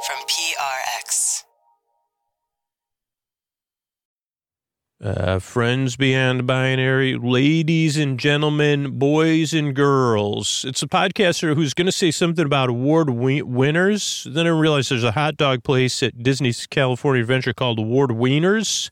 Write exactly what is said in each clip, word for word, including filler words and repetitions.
from P R X. Uh, friends beyond binary, ladies and gentlemen, boys and girls. It's a podcaster who's going to say something about award wi- winners. Then I realized there's a hot dog place at Disney's California Adventure called Award Wieners.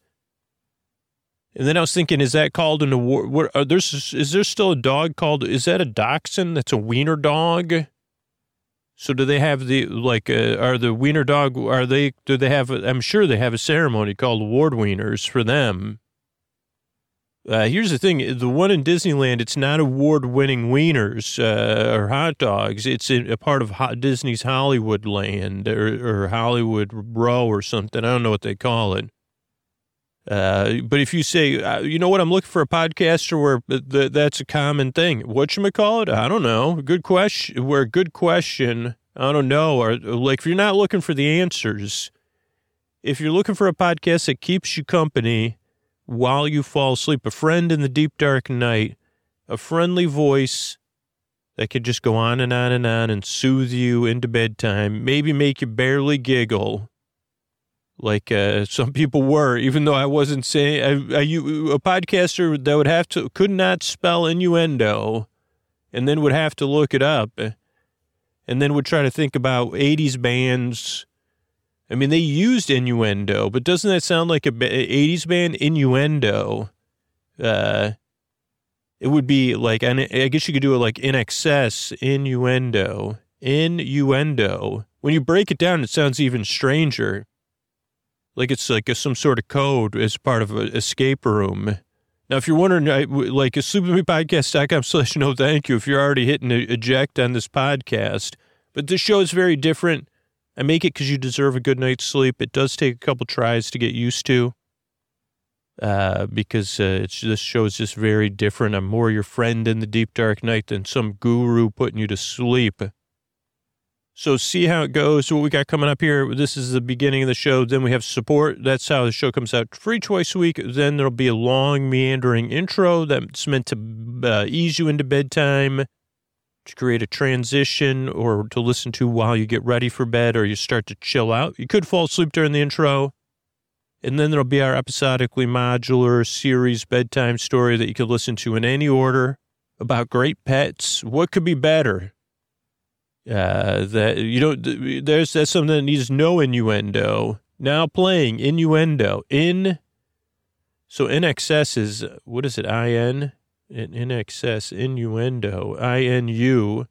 And then I was thinking, is that called an award? What, are there's, is there still a dog called, is that a dachshund that's a wiener dog? So do they have the, like, uh, are the wiener dog, are they, do they have, a, I'm sure they have a ceremony called Award Wieners for them. Uh, here's the thing, the one in Disneyland, it's not award-winning wieners uh, or hot dogs. It's a, a part of Ho- Disney's Hollywood Land or, or Hollywood Row or something. I don't know what they call it. Uh, but if you say, uh, you know what, I'm looking for a podcaster where th- that's a common thing. Whatchamacallit? I don't know. Good question. Where good question, I don't know. Or like if you're not looking for the answers, if you're looking for a podcast that keeps you company while you fall asleep, a friend in the deep dark night, a friendly voice that could just go on and on and on and soothe you into bedtime, maybe make you barely giggle. Like uh, some people were, even though I wasn't saying, I, I, you, a podcaster that would have to, could not spell innuendo and then would have to look it up and then would try to think about eighties bands. I mean, they used innuendo, but doesn't that sound like a eighties band? Innuendo. Uh, it would be like, I guess you could do it like in excess, innuendo, innuendo. When you break it down, it sounds even stranger. Like it's like a, some sort of code as part of an escape room. Now, if you're wondering, I, like, sleep with me podcast dot com slash no thank you if you're already hitting eject on this podcast. But this show is very different. I make it because you deserve a good night's sleep. It does take a couple tries to get used to uh, because uh, it's, this show is just very different. I'm more your friend in the deep dark night than some guru putting you to sleep. So see how it goes, what we got coming up here. This is the beginning of the show. Then we have support. That's how the show comes out free twice a week. Then there'll be a long, meandering intro that's meant to uh, ease you into bedtime, to create a transition or to listen to while you get ready for bed or you start to chill out. You could fall asleep during the intro. And then there'll be our episodically modular series bedtime story that you could listen to in any order about great pets. What could be better? Uh, that you don't, there's, that's something that needs no innuendo. Now playing innuendo in, so in excess is, what is it? I N, in, in excess, innuendo, I N U,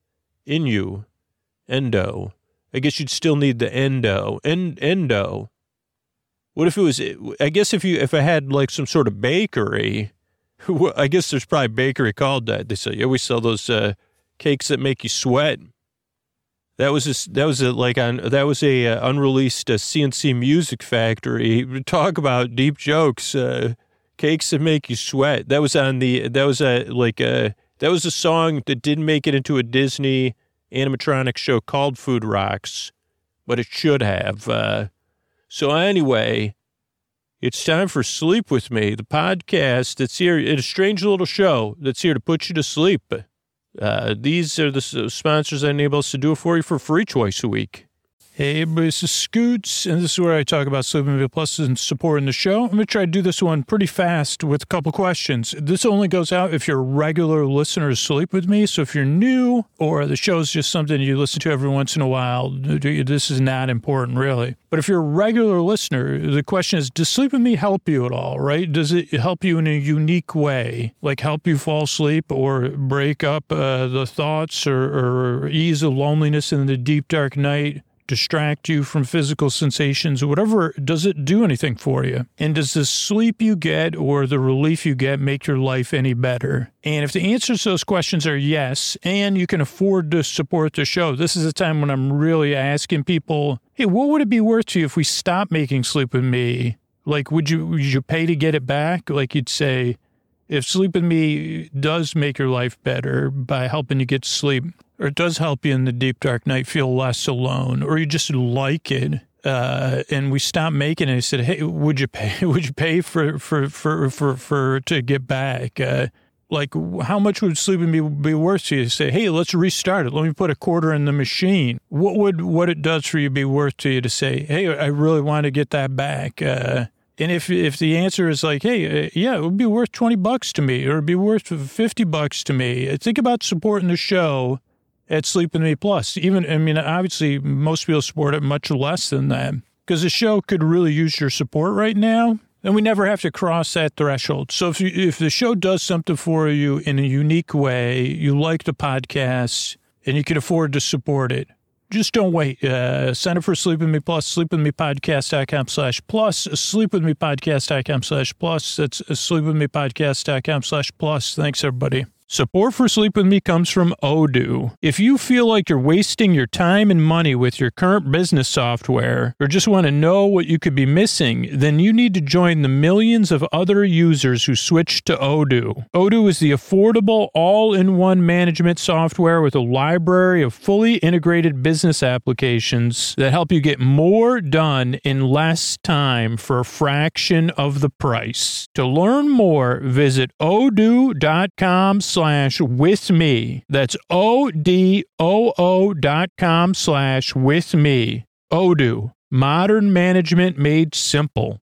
inu, endo. I guess you'd still need the endo, en, endo. What if it was, I guess if you, if I had like some sort of bakery, I guess there's probably a bakery called that. They say, yeah, we sell those, uh, cakes that make you sweat. That was a, that was a, like on, that was a uh, unreleased uh, C N C Music Factory. Talk about deep jokes, uh, cakes that make you sweat. That was on the, that was a, like a, that was a song that didn't make it into a Disney animatronic show called Food Rocks, but it should have. Uh, so anyway, it's time for Sleep With Me, the podcast that's here, it's a strange little show that's here to put you to sleep. Uh, these are the sponsors that enable us to do it for you for free twice a week. Hey, everybody, this is Scoots, and this is where I talk about Sleep With Me Plus and supporting the show. I'm going to try to do this one pretty fast with a couple questions. This only goes out if you're a regular listener to Sleep With Me, so if you're new or the show's just something you listen to every once in a while, this is not important, really. But if you're a regular listener, the question is, does Sleep With Me help you at all, right? Does it help you in a unique way, like help you fall asleep or break up uh, the thoughts or, or ease the loneliness in the deep, dark night? Distract you from physical sensations, whatever, does it do anything for you? And does the sleep you get or the relief you get make your life any better? And if the answers to those questions are yes, and you can afford to support the show, this is a time when I'm really asking people, hey, what would it be worth to you if we stopped making Sleep With Me? Like, would you, would you pay to get it back? Like you'd say, if Sleep With Me does make your life better by helping you get to sleep, or it does help you in the deep, dark night feel less alone, or you just like it, uh, and we stopped making it, I said, hey, would you pay, would you pay for, for, for, for, for, to get back? Uh, Like, how much would Sleep With Me be worth to you? Say, hey, let's restart it. Let me put a quarter in the machine. What would what it does for you be worth to you to say, hey, I really want to get that back? Uh, and if if the answer is like, hey, uh, yeah, it would be worth twenty bucks to me, or it'd be worth fifty bucks to me. Think about supporting the show at Sleep With Me Plus. Even, I mean, obviously, most people support it much less than that, because the show could really use your support right now. And we never have to cross that threshold. So if you, if the show does something for you in a unique way, you like the podcast, and you can afford to support it, just don't wait. Uh, sign up for Sleep With Me Plus, sleepwithmepodcast.com slash plus, sleepwithmepodcast.com slash plus. That's sleepwithmepodcast.com slash plus. Thanks, everybody. Support for Sleep With Me comes from Odoo. If you feel like you're wasting your time and money with your current business software, or just want to know what you could be missing, then you need to join the millions of other users who switched to Odoo. Odoo is the affordable, all-in-one management software with a library of fully integrated business applications that help you get more done in less time for a fraction of the price. To learn more, visit odoo.com slash with me. That's O-D-O-O dot com slash with me. Odoo, modern management made simple.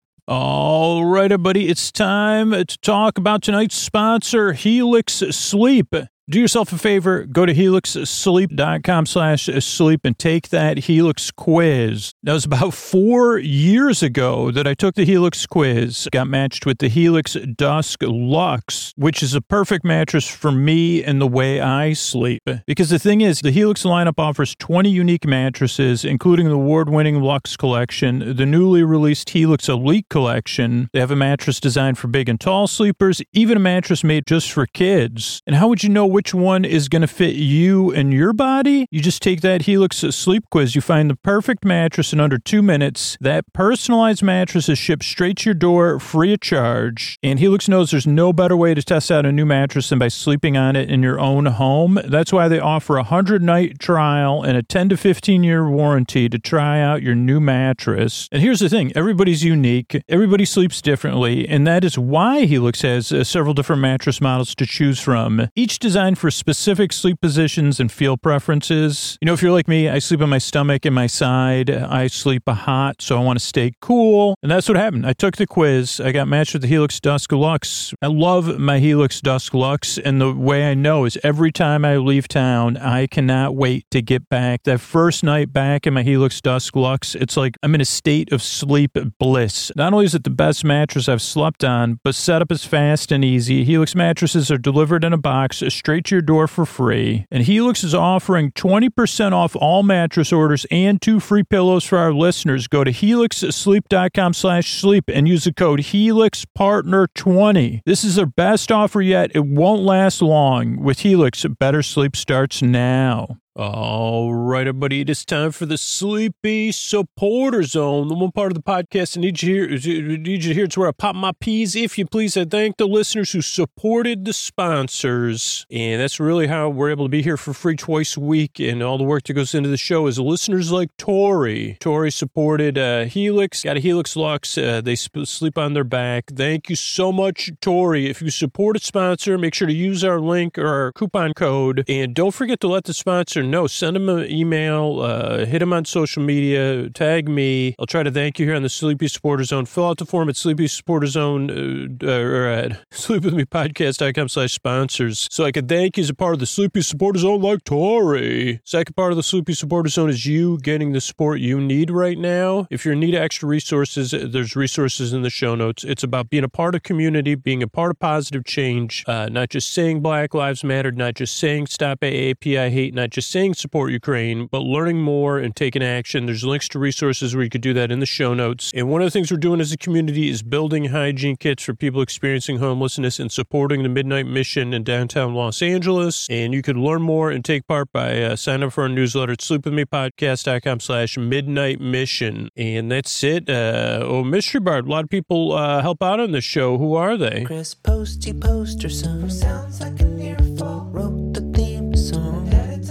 All right, everybody, it's time to talk about tonight's sponsor, Helix Sleep. Do yourself a favor, go to helixsleep.com slash sleep and take that Helix quiz. That was about four years ago that I took the Helix quiz, got matched with the Helix Dusk Luxe, which is a perfect mattress for me and the way I sleep. Because the thing is, the Helix lineup offers twenty unique mattresses, including the award-winning Luxe Collection, the newly released Helix Elite Collection. They have a mattress designed for big and tall sleepers, even a mattress made just for kids. And how would you know which Which one is going to fit you and your body? You just take that Helix Sleep Quiz. You find the perfect mattress in under two minutes. That personalized mattress is shipped straight to your door, free of charge. And Helix knows there's no better way to test out a new mattress than by sleeping on it in your own home. That's why they offer a hundred-night trial and a ten to fifteen-year warranty to try out your new mattress. And here's the thing. Everybody's unique. Everybody sleeps differently. And that is why Helix has uh, several different mattress models to choose from. Each designed for specific sleep positions and feel preferences. You know, if you're like me, I sleep on my stomach and my side. I sleep hot, so I want to stay cool. And that's what happened. I took the quiz. I got matched with the Helix Dusk Luxe. I love my Helix Dusk Luxe, and the way I know is every time I leave town, I cannot wait to get back. That first night back in my Helix Dusk Luxe, it's like I'm in a state of sleep bliss. Not only is it the best mattress I've slept on, but setup is fast and easy. Helix mattresses are delivered in a box straight to your door for free. And Helix is offering twenty percent off all mattress orders and two free pillows for our listeners. Go to helixsleep.com slash sleep and use the code Helix Partner twenty. This is their best offer yet. It won't last long. With Helix, better sleep starts now. All right, everybody, it is time for the Sleepy Supporter Zone, the one part of the podcast I need you to hear. I need you to hear. It's where I pop my peas. If you please, I thank the listeners who supported the sponsors, and that's really how we're able to be here for free twice a week, and all the work that goes into the show is listeners like Tori. Tori supported uh, Helix, got a Helix Luxe. Uh, they sp- sleep on their back. Thank you so much, Tori. If you support a sponsor, make sure to use our link or our coupon code, and don't forget to let the sponsor no, send them an email, uh, hit them on social media, tag me. I'll try to thank you here on the Sleepy Supporter Zone. Fill out the form at Sleepy Supporter Zone, uh, or at sleepwithmepodcast.com slash sponsors. So I can thank you as a part of the Sleepy Supporter Zone like Tori. Second part of the Sleepy Supporter Zone is you getting the support you need right now. If you're in need of extra resources, there's resources in the show notes. It's about being a part of community, being a part of positive change, uh, not just saying Black Lives Matter, not just saying stop A A P I hate, not just saying support Ukraine, but learning more and taking action. There's links to resources where you could do that in the show notes. And one of the things we're doing as a community is building hygiene kits for people experiencing homelessness and supporting the Midnight Mission in downtown Los Angeles. And you could learn more and take part by uh, signing up for our newsletter at sleepwithmepodcast.com slash midnight mission. And that's it. Uh, oh, Mystery Bard, a lot of people uh, help out on this show. Who are they? Chris Posty Poster Son sounds like an earful. Wrote the theme song.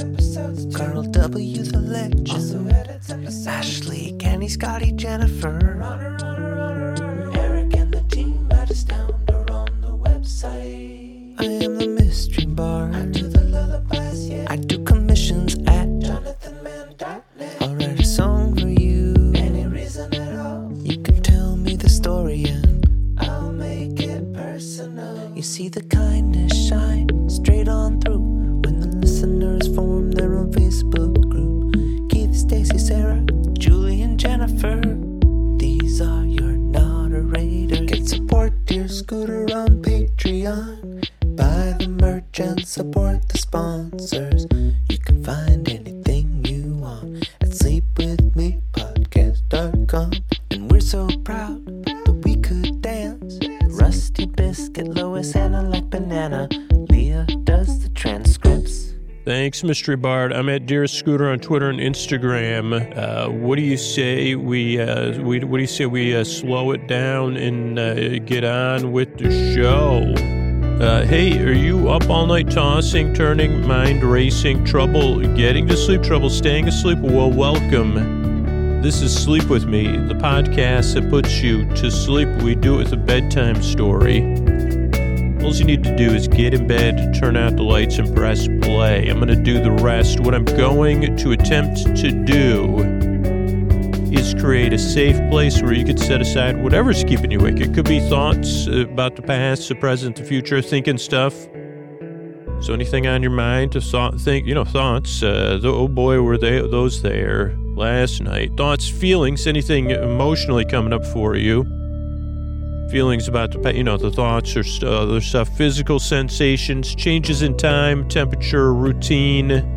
Carl W. the Legend. Also edits episodes. Ashley, Kenny, Scotty, Jennifer. Runner, runner, runner. Eric and the team at Astound are on the website. I am the I'll write a song for you. Any reason at all. You can tell me the story and I'll make it personal. You see the kindness shine straight on through when the listeners form their own Facebook group. Keith, Stacy, Sarah, Julie, and Jennifer. These are your moderators. Get support Dear Scooter on Patreon. Buy the merch and support the sponsors. You can find anything you want at sleep with me podcast dot com. And we're so proud that we could dance. Rusty Biscuit, Lois, Anna like banana. Leah does the transcripts. Thanks, Mystery Bard. I'm at Dear Scooter on Twitter and Instagram. Uh, what do you say we, uh, we what do you say we uh, slow it down and uh, get on with the show? Uh, hey, are you up all night tossing, turning, mind racing, trouble getting to sleep, trouble staying asleep? Well, welcome. This is Sleep With Me, the podcast that puts you to sleep. We do it with a bedtime story. All you need to do is get in bed, turn out the lights, and press play. I'm going to do the rest. What I'm going to attempt to do is create a safe place where you could set aside whatever's keeping you awake. It could be thoughts about the past, the present, the future, thinking stuff. So anything on your mind to thought, think, you know, thoughts. Uh, the, oh boy, were they those there last night. Thoughts, feelings, anything emotionally coming up for you. Feelings about the, you know, the thoughts or st- other stuff. Physical sensations, changes in time, temperature, routine.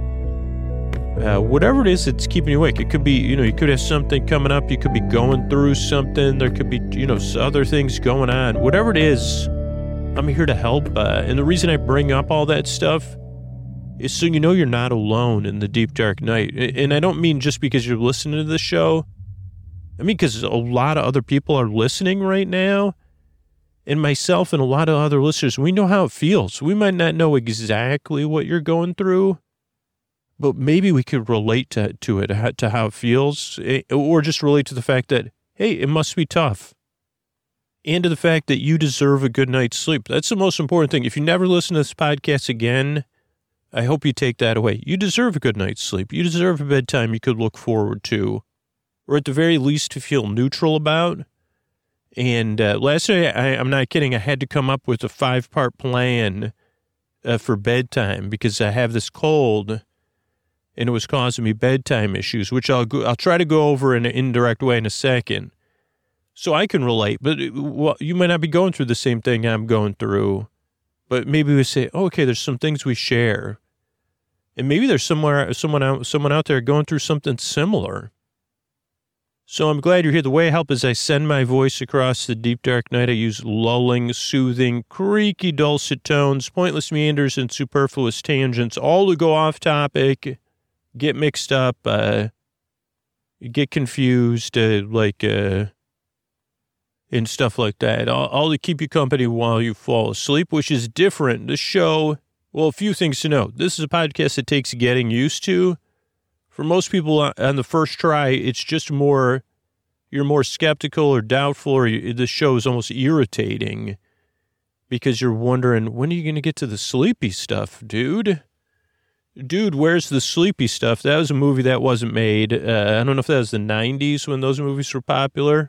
Uh, whatever it is that's keeping you awake. It could be, you know, you could have something coming up. You could be going through something. There could be, you know, other things going on. Whatever it is, I'm here to help. Uh, and the reason I bring up all that stuff is so you know you're not alone in the deep, dark night. And I don't mean just because you're listening to the show. I mean because a lot of other people are listening right now. And myself and a lot of other listeners, we know how it feels. We might not know exactly what you're going through, but maybe we could relate to, to it, to how it feels, or just relate to the fact that, hey, it must be tough. And to the fact that you deserve a good night's sleep. That's the most important thing. If you never listen to this podcast again, I hope you take that away. You deserve a good night's sleep. You deserve a bedtime you could look forward to, or at the very least to feel neutral about. And uh, last night, I, I'm not kidding, I had to come up with a five-part plan uh, for bedtime because I have this cold, and it was causing me bedtime issues, which I'll go, I'll try to go over in an indirect way in a second, so I can relate. But well, you might not be going through the same thing I'm going through, but maybe we say, oh, okay, there's some things we share, and maybe there's somewhere someone out someone out there going through something similar. So I'm glad you're here. The way I help is I send my voice across the deep, dark night. I use lulling, soothing, creaky, dulcet tones, pointless meanders, and superfluous tangents, all to go off topic, get mixed up, uh, get confused, uh, like, uh, and stuff like that. All, all to keep you company while you fall asleep, which is different. The show, well, a few things to know. This is a podcast that takes getting used to. For most people on the first try, it's just more, you're more skeptical or doubtful, or you, the show is almost irritating because you're wondering, when are you going to get to the sleepy stuff, dude? Dude, where's the sleepy stuff? That was a movie that wasn't made. Uh, I don't know if that was the nineties when those movies were popular.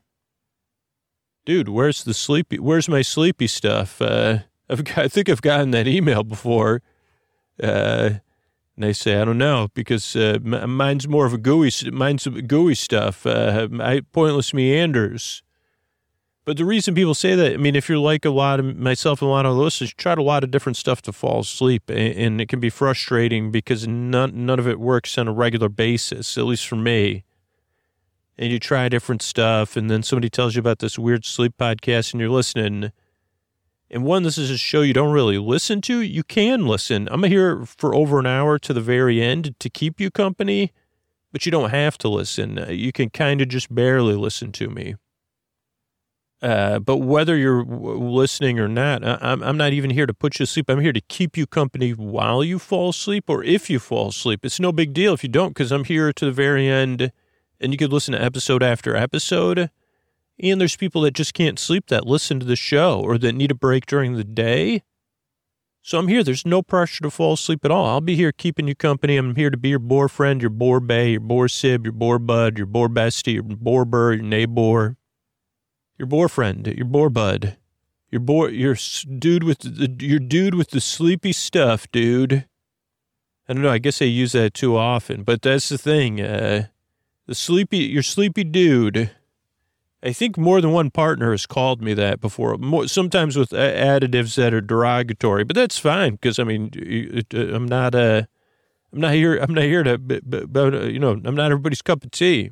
Dude, where's the sleepy, where's my sleepy stuff? Uh, I've got, I think I've gotten that email before. Uh, And they say, I don't know, because uh, mine's more of a gooey, mine's gooey stuff, uh, I, pointless meanders. But the reason people say that, I mean, if you're like a lot of, myself and a lot of listeners, you tried a lot of different stuff to fall asleep, and, and it can be frustrating because none, none of it works on a regular basis, at least for me. And you try different stuff, and then somebody tells you about this weird sleep podcast, and you're listening. And one, this is a show you don't really listen to. You can listen. I'm here for over an hour to the very end to keep you company, but you don't have to listen. You can kind of just barely listen to me. Uh, but whether you're w- listening or not, I- I'm, I'm not even here to put you to sleep. I'm here to keep you company while you fall asleep, or if you fall asleep. It's no big deal if you don't, because I'm here to the very end, and you could listen to episode after episode. And there's people that just can't sleep that listen to the show or that need a break during the day. So I'm here. There's no pressure to fall asleep at all. I'll be here keeping you company. I'm here to be your boar friend, your boar bae, your boar sib, your boar bud, your boar bestie, your boar burr, your neighbor, your boar friend, your boar bud, your boar, your dude with the, your dude with the sleepy stuff, dude. I don't know. I guess I use that too often, but that's the thing. Uh, the sleepy, your sleepy dude. I think more than one partner has called me that before, more, sometimes with additives that are derogatory, but that's fine because I mean, it, it, I'm not uh, I'm not here. I'm not here to, but, but, but uh, you know, I'm not everybody's cup of tea.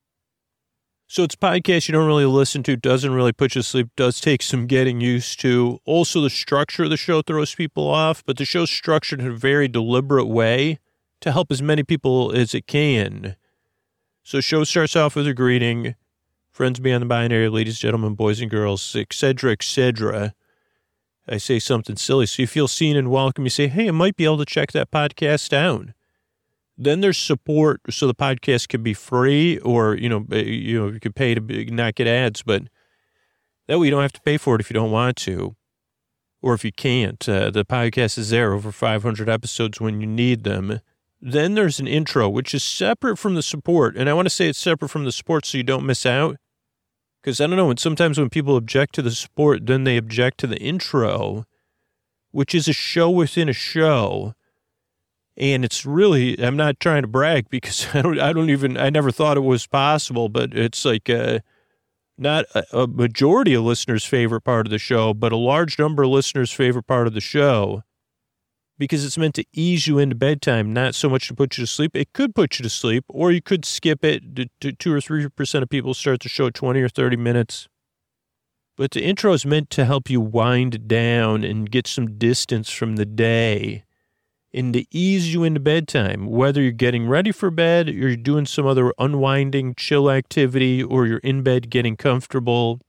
So it's a podcast you don't really listen to, doesn't really put you to sleep, does take some getting used to. Also, the structure of the show throws people off, but the show's structured in a very deliberate way to help as many people as it can. So show starts off with a greeting. Friends beyond the binary, ladies, gentlemen, boys and girls, et cetera, et cetera. I say something silly, so you feel seen and welcome. You say, hey, I might be able to check that podcast out. Then there's support, so the podcast can be free, or, you know, you know, you can pay to not get ads, but that way you don't have to pay for it if you don't want to, or if you can't. Uh, the podcast is there, over five hundred episodes when you need them. Then there's an intro, which is separate from the support, and I want to say it's separate from the support so you don't miss out. Because I don't know, and sometimes when people object to the support, then they object to the intro, which is a show within a show. And it's really, I'm not trying to brag because I don't, I don't even, I never thought it was possible, but it's like a, not a, a majority of listeners' favorite part of the show, but a large number of listeners' favorite part of the show. Because it's meant to ease you into bedtime, not so much to put you to sleep. It could put you to sleep, or you could skip it. To, to two or three percent of people start the show at twenty or thirty minutes. But the intro is meant to help you wind down and get some distance from the day and to ease you into bedtime, whether you're getting ready for bed or you're doing some other unwinding, chill activity, or you're in bed getting comfortable,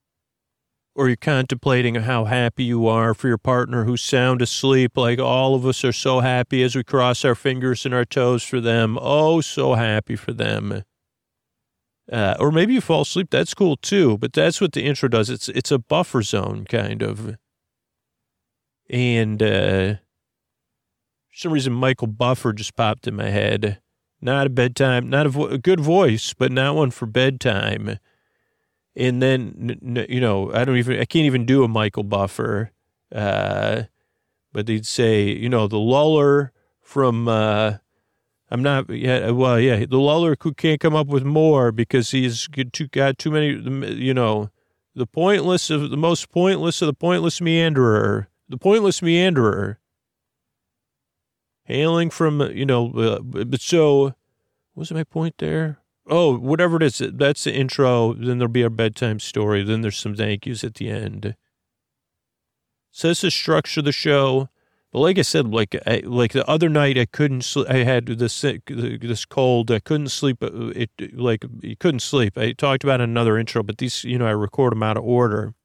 or you're contemplating how happy you are for your partner who's sound asleep, like all of us are so happy as we cross our fingers and our toes for them. Oh, so happy for them. Uh, or maybe you fall asleep. That's cool too, but that's what the intro does. It's it's a buffer zone, kind of. And uh, for some reason, Michael Buffer just popped in my head. Not a bedtime, not a, vo- a good voice, but not one for bedtime. And then, you know, I don't even, I can't even do a Michael Buffer. Uh, but they'd say, you know, the luller from, uh, I'm not, yeah, well, yeah, the luller who can't come up with more because he's got too, got too many, you know, the pointless of, the most pointless of the pointless meanderer, the pointless meanderer. Hailing from, you know, uh, but so, what was my point there? Oh, whatever it is, that's the intro. Then there'll be our bedtime story. Then there's some thank yous at the end. So that's the structure of the show. But like I said, like I, like the other night, I couldn't sleep. I had this this cold. I couldn't sleep. It like you couldn't sleep. I talked about another intro, but these, you know, I record them out of order.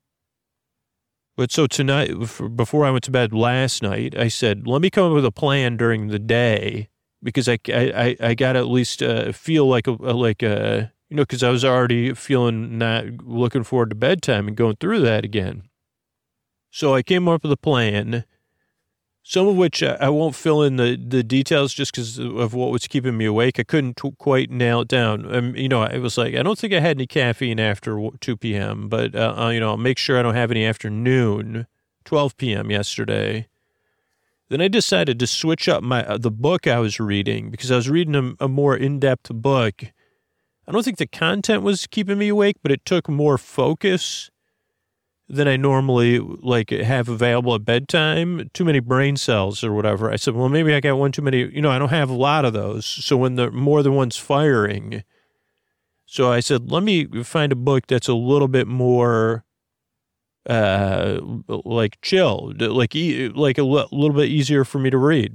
But so tonight, before I went to bed last night, I said, let me come up with a plan during the day. Because I, I, I got to at least uh, feel like, a, like a, you know, because I was already feeling not looking forward to bedtime and going through that again. So I came up with a plan, some of which I won't fill in the, the details just because of what was keeping me awake. I couldn't t- quite nail it down. Um, you know, it was like, I don't think I had any caffeine after two p.m., but, uh, you know, I'll make sure I don't have any after noon, twelve p.m. yesterday. Then I decided to switch up my uh, the book I was reading because I was reading a, a more in-depth book. I don't think the content was keeping me awake, but it took more focus than I normally like have available at bedtime. Too many brain cells or whatever. I said, well, maybe I got one too many. You know, I don't have a lot of those. So when the more than one's firing, so I said, let me find a book that's a little bit more. Uh, like chill, like e- like a l- little bit easier for me to read.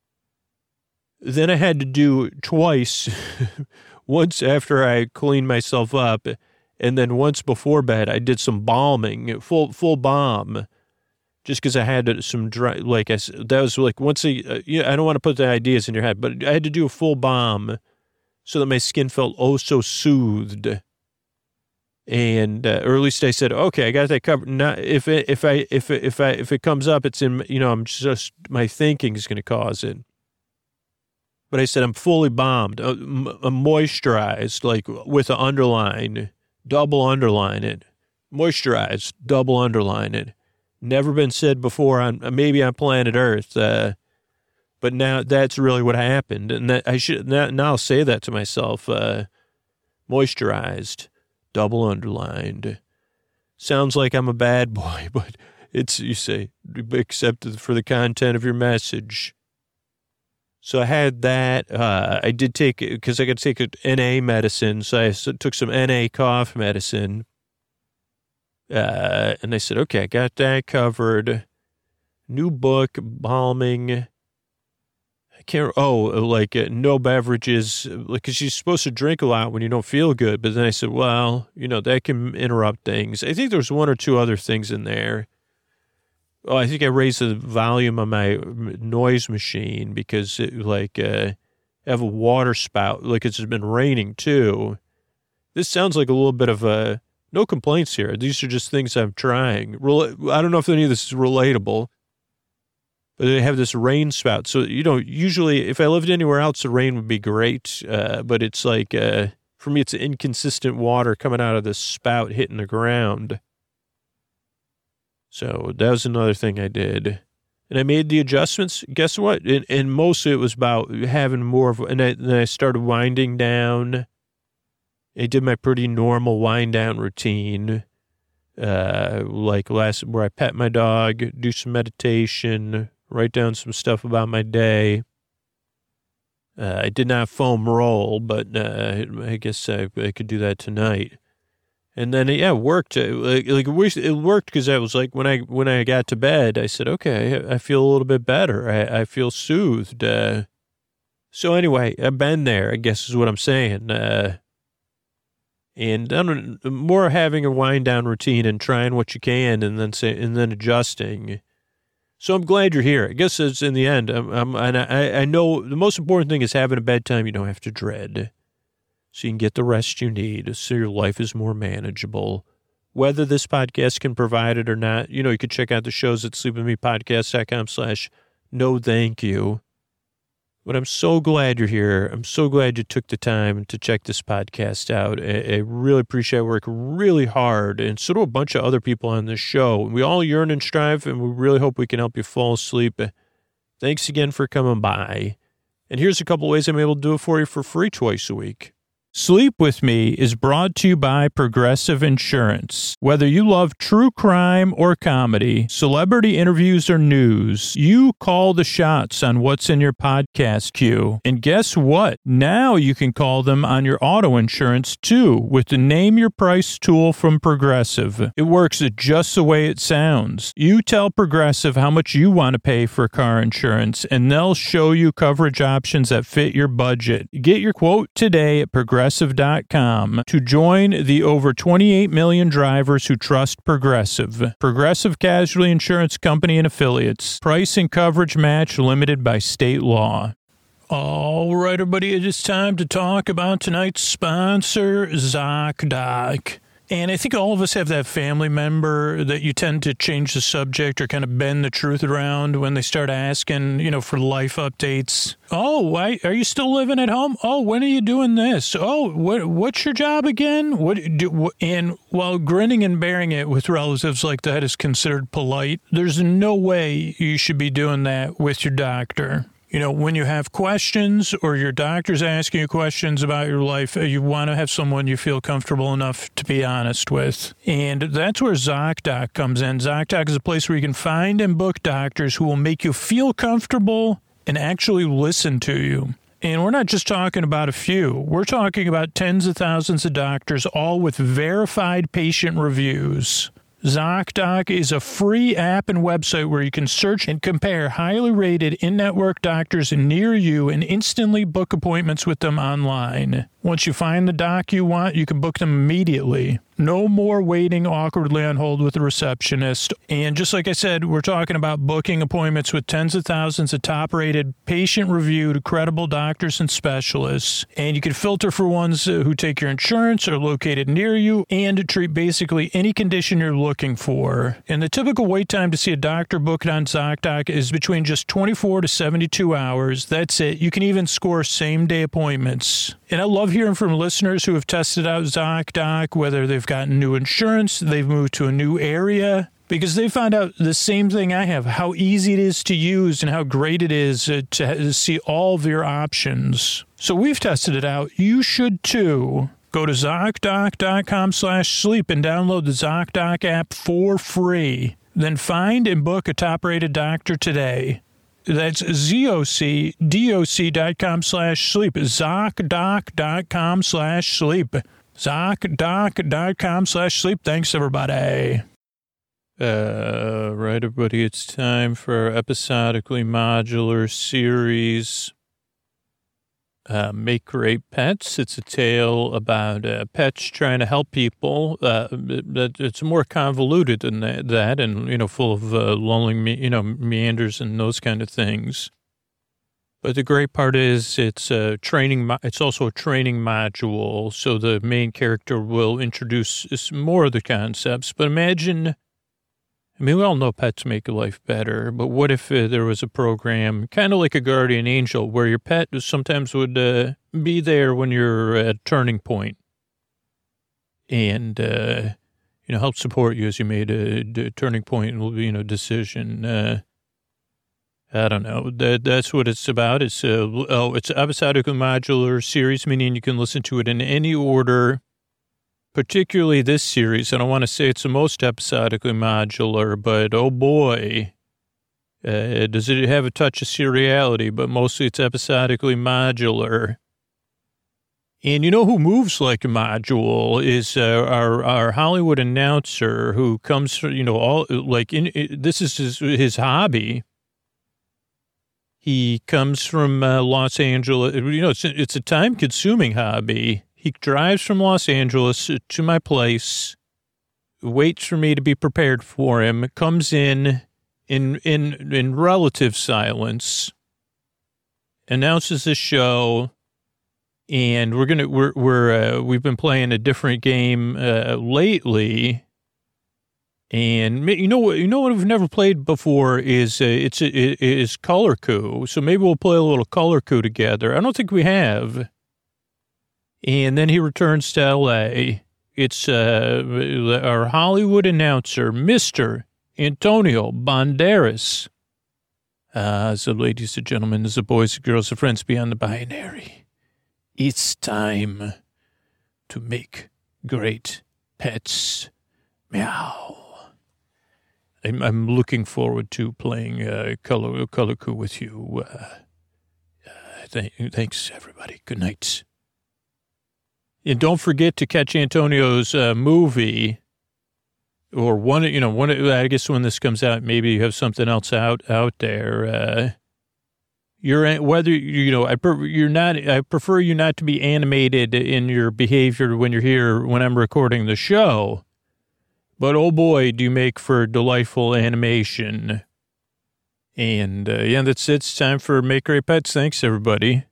Then I had to do twice, once after I cleaned myself up, and then once before bed, I did some balming, full full balm, just because I had some dry, like I that was like once a, uh, you know, I don't want to put the ideas in your head, but I had to do a full balm so that my skin felt oh so soothed. And, uh, or at least I said, okay, I got that covered. Not, if it, if I, if it, if I, if it comes up, it's in, you know, I'm just, my thinking is going to cause it. But I said, I'm fully bombed, uh, m- uh, moisturized, like with an underline, double underline it, moisturized, double underline it. Never been said before on, maybe on planet Earth. Uh, but now that's really what happened. And that I should, now, now I'll say that to myself, uh, moisturized, double underlined. Sounds like I'm a bad boy, but it's, you say, accepted for the content of your message. So I had that. Uh, I did take, because I got to take an N A medicine, so I took some N A cough medicine. Uh, and I said, okay, I got that covered. New book, balming. I can't, oh, like uh, no beverages, because you're supposed to drink a lot when you don't feel good. But then I said, well, you know, that can interrupt things. I think there's one or two other things in there. Oh, I think I raised the volume of my noise machine because, it, like, uh, I have a water spout. Like, it's been raining, too. This sounds like a little bit of a, no complaints here. These are just things I'm trying. I don't know if any of this is relatable, but they have this rain spout. So, you know, usually if I lived anywhere else, the rain would be great. Uh, but it's like, uh, for me, it's inconsistent water coming out of this spout hitting the ground. So that was another thing I did. And I made the adjustments. Guess what? And, and mostly it was about having more of, and I, then I started winding down. I did my pretty normal wind down routine. Uh, like last, where I pet my dog, do some meditation, write down some stuff about my day. Uh, I did not foam roll, but uh, I guess I, I could do that tonight. And then, yeah, it worked. Like, like it worked because I was like, when I when I got to bed, I said, okay, I feel a little bit better. I, I feel soothed. Uh, so anyway, I've been there, I guess is what I'm saying. Uh, and I don't, more having a wind down routine and trying what you can and then say, and then adjusting. So I'm glad you're here. I guess it's in the end. I'm, I'm, and I, I know the most important thing is having a bedtime you don't have to dread. So you can get the rest you need so your life is more manageable. Whether this podcast can provide it or not, you know, you could check out the shows at sleepwithmepodcast.com slash no thank you. But I'm so glad you're here. I'm so glad you took the time to check this podcast out. I, I really appreciate it. I work really hard, and so do a bunch of other people on this show. We all yearn and strive, and we really hope we can help you fall asleep. Thanks again for coming by. And here's a couple ways I'm able to do it for you for free twice a week. Sleep With Me is brought to you by Progressive Insurance. Whether you love true crime or comedy, celebrity interviews or news, you call the shots on what's in your podcast queue. And guess what? Now you can call them on your auto insurance too with the Name Your Price tool from Progressive. It works just the way it sounds. You tell Progressive how much you want to pay for car insurance, and they'll show you coverage options that fit your budget. Get your quote today at Progressive. Progressive dot com to join the over twenty-eight million drivers who trust Progressive. Progressive Casualty Insurance Company and Affiliates. Price and coverage match limited by state law. All right, everybody, it is time to talk about tonight's sponsor, ZocDoc. And I think all of us have that family member that you tend to change the subject or kind of bend the truth around when they start asking, you know, for life updates. Oh, why are you still living at home? Oh, when are you doing this? Oh, what what's your job again? What do, and while grinning and bearing it with relatives like that is considered polite, there's no way you should be doing that with your doctor. You know, when you have questions or your doctor's asking you questions about your life, you want to have someone you feel comfortable enough to be honest with. And that's where ZocDoc comes in. ZocDoc is a place where you can find and book doctors who will make you feel comfortable and actually listen to you. And we're not just talking about a few. We're talking about tens of thousands of doctors, all with verified patient reviews. ZocDoc is a free app and website where you can search and compare highly rated in-network doctors near you and instantly book appointments with them online. Once you find the doc you want, you can book them immediately. No more waiting awkwardly on hold with a receptionist. And just like I said, we're talking about booking appointments with tens of thousands of top-rated, patient-reviewed, credible doctors and specialists. And you can filter for ones who take your insurance, are located near you, and treat basically any condition you're looking for. And the typical wait time to see a doctor booked on ZocDoc is between just twenty-four to seventy-two hours. That's it. You can even score same-day appointments. And I love hearing from listeners who have tested out ZocDoc, whether they've gotten new insurance, they've moved to a new area, because they found out the same thing I have, how easy it is to use and how great it is to, to see all of your options. So we've tested it out. You should too. Go to ZocDoc.com slash sleep and download the ZocDoc app for free. Then find and book a top-rated doctor today. That's ZocDoc.com slash sleep. ZocDoc.com slash sleep. ZocDoc.com slash sleep. Thanks, everybody. Uh, right, everybody, it's time for our episodically modular series, uh, Make Great Pets. It's a tale about uh, pets trying to help people. Uh, it, it's more convoluted than that, that and, you know, full of uh, lulling, me, you know, meanders and those kind of things. But the great part is it's a training. Mo- it's also a training module, so the main character will introduce more of the concepts. But imagine, I mean, we all know pets make life better, but what if uh, there was a program, kind of like a guardian angel, where your pet sometimes would uh, be there when you're at a turning point and, uh, you know, help support you as you made a, a turning point, you know, decision. Uh, I don't know. That That's what it's about. It's a, oh, it's an episodical modular series, meaning you can listen to it in any order. Particularly this series, I don't want to say it's the most episodically modular, but oh boy, uh, does it have a touch of seriality, but mostly it's episodically modular. And you know who moves like a module is uh, our our Hollywood announcer who comes from, you know, all like, in, it, this is his, his hobby. He comes from uh, Los Angeles. You know, it's, it's a time-consuming hobby. He drives from Los Angeles to my place, waits for me to be prepared for him, comes in in in, in relative silence, announces the show, and we're gonna we're we're uh, we've been playing a different game uh, lately. And you know what? You know what we've never played before is uh, it's it is Color Coup. So maybe we'll play a little Color Coup together. I don't think we have. And then he returns to L A. It's uh, our Hollywood announcer, Mister Antonio Banderas. Uh, so, ladies and gentlemen, the boys and girls, the friends beyond the binary, it's time to make great pets. Meow. I'm, I'm looking forward to playing uh, Color, Color Coup with you. Uh, uh, th- thanks, everybody. Good night. And don't forget to catch Antonio's uh, movie, or one, you know, one. I guess when this comes out, maybe you have something else out out there. Uh, you're whether you know, I you're not. I prefer you not to be animated in your behavior when you're here when I'm recording the show. But oh boy, do you make for delightful animation. And uh, yeah, that's it. It's time for Make Great Pets. Thanks, everybody.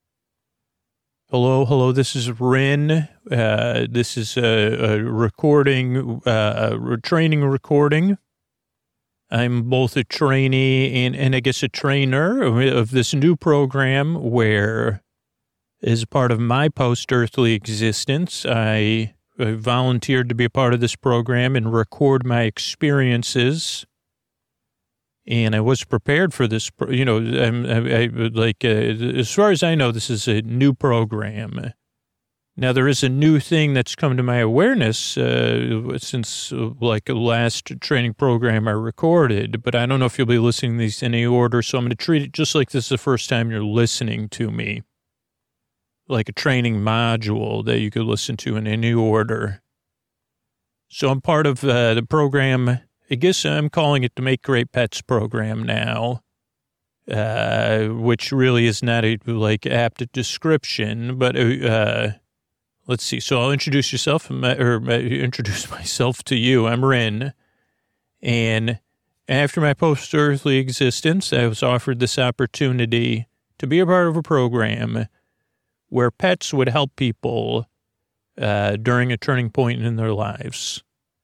Hello, hello, this is Rin. Uh, this is a, a recording, uh, a training recording. I'm both a trainee and, and I guess a trainer of this new program where, as part of my post-earthly existence, I, I volunteered to be a part of this program and record my experiences. And I was prepared for this, you know, I'm, I, I, like, uh, as far as I know, this is a new program. Now, there is a new thing that's come to my awareness uh, since, uh, like, the last training program I recorded, but I don't know if you'll be listening to these in any order, so I'm going to treat it just like this is the first time you're listening to me, like a training module that you could listen to in any order. So I'm part of uh, the program. I guess I'm calling it the Make Great Pets program now, uh, which really is not a, like, apt description, but, uh, let's see. So I'll introduce yourself, or introduce myself to you. I'm Rin. And after my post-earthly existence, I was offered this opportunity to be a part of a program where pets would help people uh, during a turning point in their lives.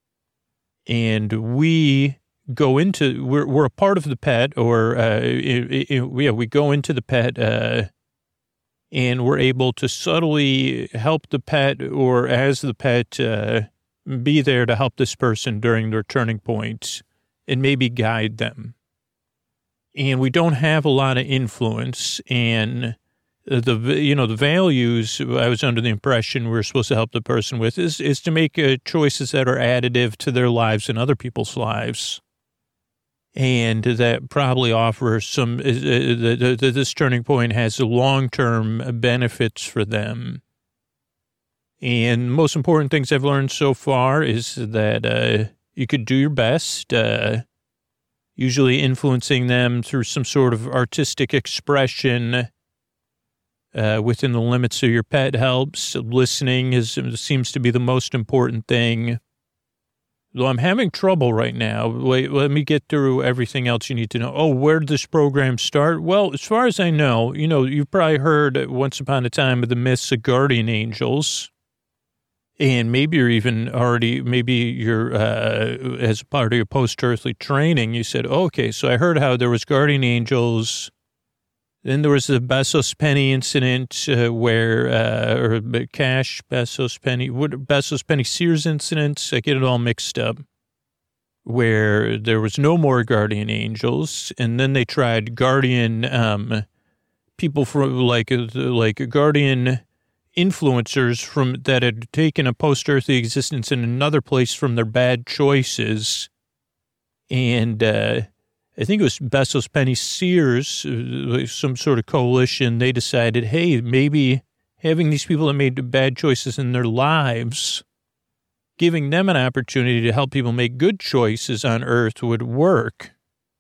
And we go into, we're, we're a part of the pet, or, uh, it, it, yeah, we go into the pet, uh, and we're able to subtly help the pet, or as the pet, uh, be there to help this person during their turning point and maybe guide them. And we don't have a lot of influence, and the, you know, the values I was under the impression we're supposed to help the person with is, is to make uh, choices that are additive to their lives and other people's lives. And that probably offers some, uh, the, the, this turning point has long-term benefits for them. And most important things I've learned so far is that uh, you could do your best, uh, usually influencing them through some sort of artistic expression uh, within the limits of your pet helps. Listening is seems to be the most important thing. Though I'm having trouble right now. Wait, let me get through everything else you need to know. Oh, where did this program start? Well, as far as I know, you know, you've probably heard once upon a time of the myths of guardian angels. And maybe you're even already, maybe you're, uh, as part of your post-earthly training, you said, oh, okay, so I heard how there was guardian angels. Then there was the Bezos Penny incident uh, where, uh, or Cash, Bezos Penny, what, Bezos Penny Sears incident, I get it all mixed up, where there was no more guardian angels. And then they tried guardian, um, people from like, like guardian influencers from that had taken a post-earthly existence in another place from their bad choices. And, uh, I think it was Bezos Penny Sears, uh, some sort of coalition. They decided, hey, maybe having these people that made bad choices in their lives, giving them an opportunity to help people make good choices on Earth would work.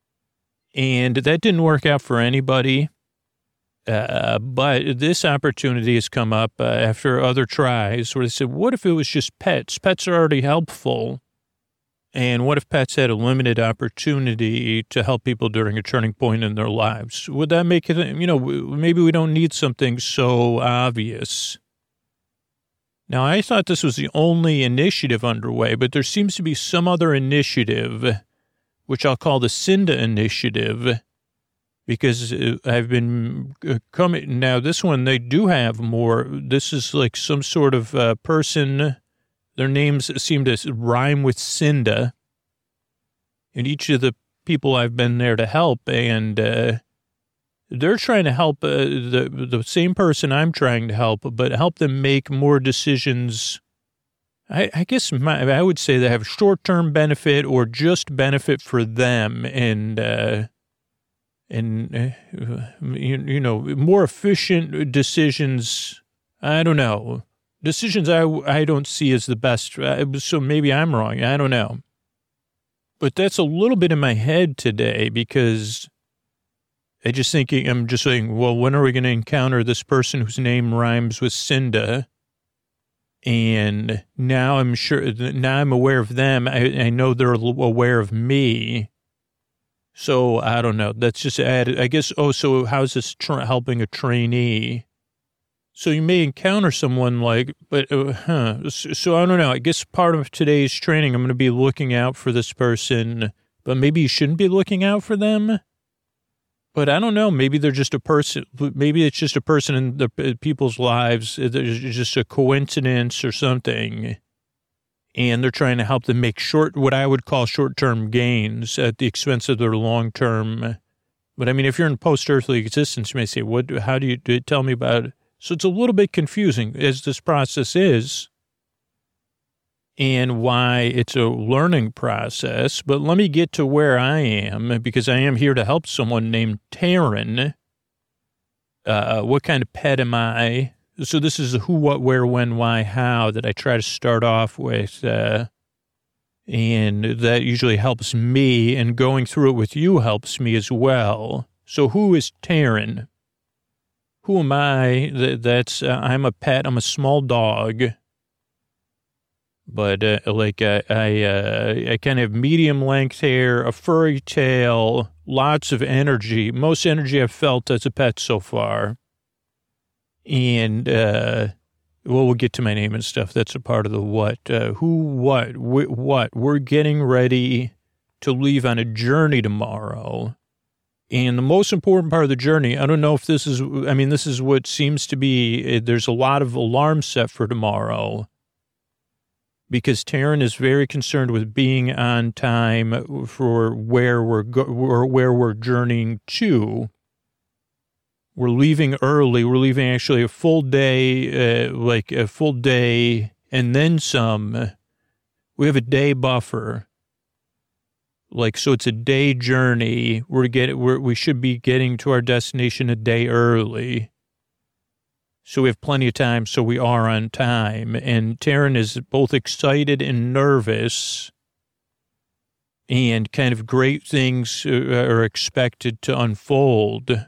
And that didn't work out for anybody. Uh, but this opportunity has come up uh, after other tries where they said, what if it was just pets? Pets are already helpful. And what if pets had a limited opportunity to help people during a turning point in their lives? Would that make it, you know, maybe we don't need something so obvious. Now, I thought this was the only initiative underway, but there seems to be some other initiative, which I'll call the Cinda Initiative, because I've been coming, now this one, they do have more, this is like some sort of uh, person. Their names seem to rhyme with Cinda, and each of the people I've been there to help, and uh, they're trying to help uh, the the same person I'm trying to help, but help them make more decisions. I, I guess my, I would say they have short-term benefit or just benefit for them, and uh, and uh, you, you know, more efficient decisions. I don't know. Decisions I, I don't see as the best, so maybe I'm wrong. I don't know. But that's a little bit in my head today because I just thinking, I'm just saying, well, when are we going to encounter this person whose name rhymes with Cinda? And now I'm sure, now I'm aware of them. I, I know they're aware of me. So I don't know. That's just added. I guess, oh, so how's this tra- helping a trainee? So you may encounter someone like, but, uh, huh, so I don't know. I guess part of today's training, I'm going to be looking out for this person, but maybe you shouldn't be looking out for them. But I don't know. Maybe they're just a person. Maybe it's just a person in the people's lives. It's just a coincidence or something. And they're trying to help them make short, what I would call short-term gains at the expense of their long-term. But I mean, if you're in post-earthly existence, you may say, "What? How do you do it? Tell me about it." So it's a little bit confusing as this process is and why it's a learning process. But let me get to where I am because I am here to help someone named Taryn. Uh, what kind of pet am I? So this is the who, what, where, when, why, how that I try to start off with. Uh, and that usually helps me, and going through it with you helps me as well. So who is Taryn? who am I? That, that's, uh, I'm a pet. I'm a small dog. But, uh, like, uh, I, uh, I kind of have medium length hair, a furry tail, lots of energy, most energy I've felt as a pet so far. And, uh, well, we'll get to my name and stuff. That's a part of the what, uh, who, what, wh- what. We're getting ready to leave on a journey tomorrow. And the most important part of the journey, I don't know if this is, I mean, this is what seems to be, there's a lot of alarms set for tomorrow. Because Taryn is very concerned with being on time for where we're go- or where we're journeying to. We're leaving early. We're leaving actually a full day, uh, like a full day, and then some. We have a day buffer. Like, so it's a day journey. We're get we're, we should be getting to our destination a day early. So we have plenty of time, so we are on time. And Taryn is both excited and nervous. And kind of great things are expected to unfold.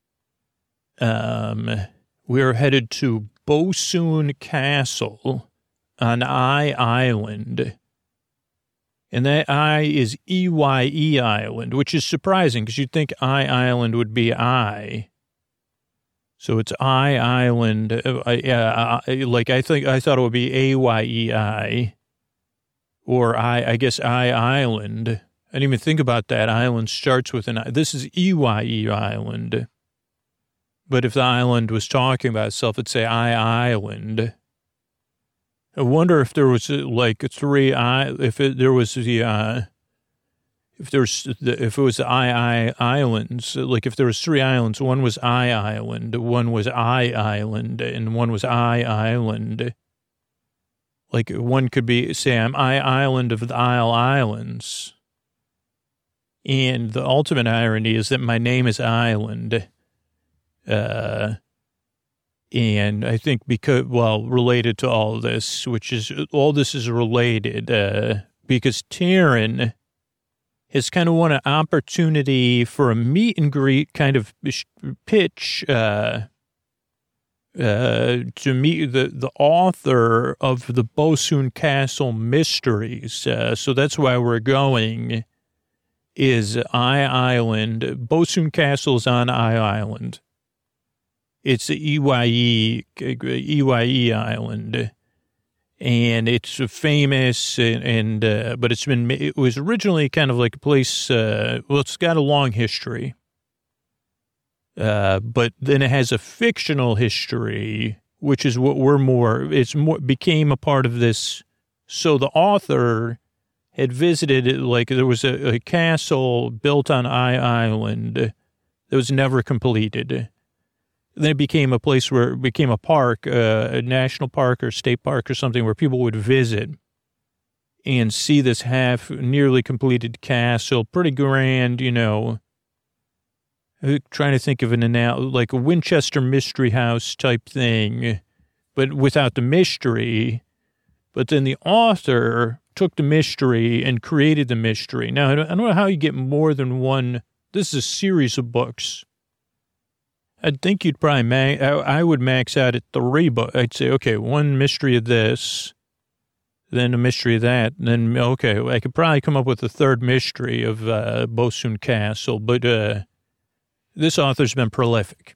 Um, we are headed to Bosun Castle on I Island. And that I is E Y E Island, which is surprising because you'd think I Island would be I. So it's I Island. Uh, uh, like I think I thought it would be A Y E I, or I. I guess I Island. I didn't even think about that. Island starts with an I. This is E Y E Island. But if the island was talking about itself, it'd say I Island. I wonder if there was like three I. If it, there was the. Uh, If there's, if it was the I I Islands, like if there was three islands, one was I Island, one was I Island, and one was I Island. Like one could be, say, I'm I Island of the Isle Islands. And the ultimate irony is that my name is Island. Uh, and I think because, well, related to all of this, which is, all this is related, uh, because Taryn has kind of won an opportunity for a meet and greet kind of pitch uh, uh, to meet the, the author of the Bosun Castle Mysteries. Uh, so that's why we're going, is I Island. Bosun Castle is on I Island. It's the E Y E, E Y E Island. And it's famous, and, and uh, but it's been, it was originally kind of like a place, uh, well, it's got a long history. Uh, but then it has a fictional history, which is what we're more, it's more, became a part of this. So the author had visited, like there was a, a castle built on I Island that was never completed. Then it became a place where it became a park, uh, a national park or state park or something where people would visit and see this half nearly completed castle. Pretty grand, you know. I'm trying to think of an analogy, like a Winchester Mystery House type thing, but without the mystery. But then the author took the mystery and created the mystery. Now, I don't, I don't know how you get more than one. This is a series of books. I think you'd probably, max, I would max out at three, but I'd say, okay, one mystery of this, then a mystery of that, then, okay, I could probably come up with a third mystery of uh, Bosun Castle, but uh, this author's been prolific.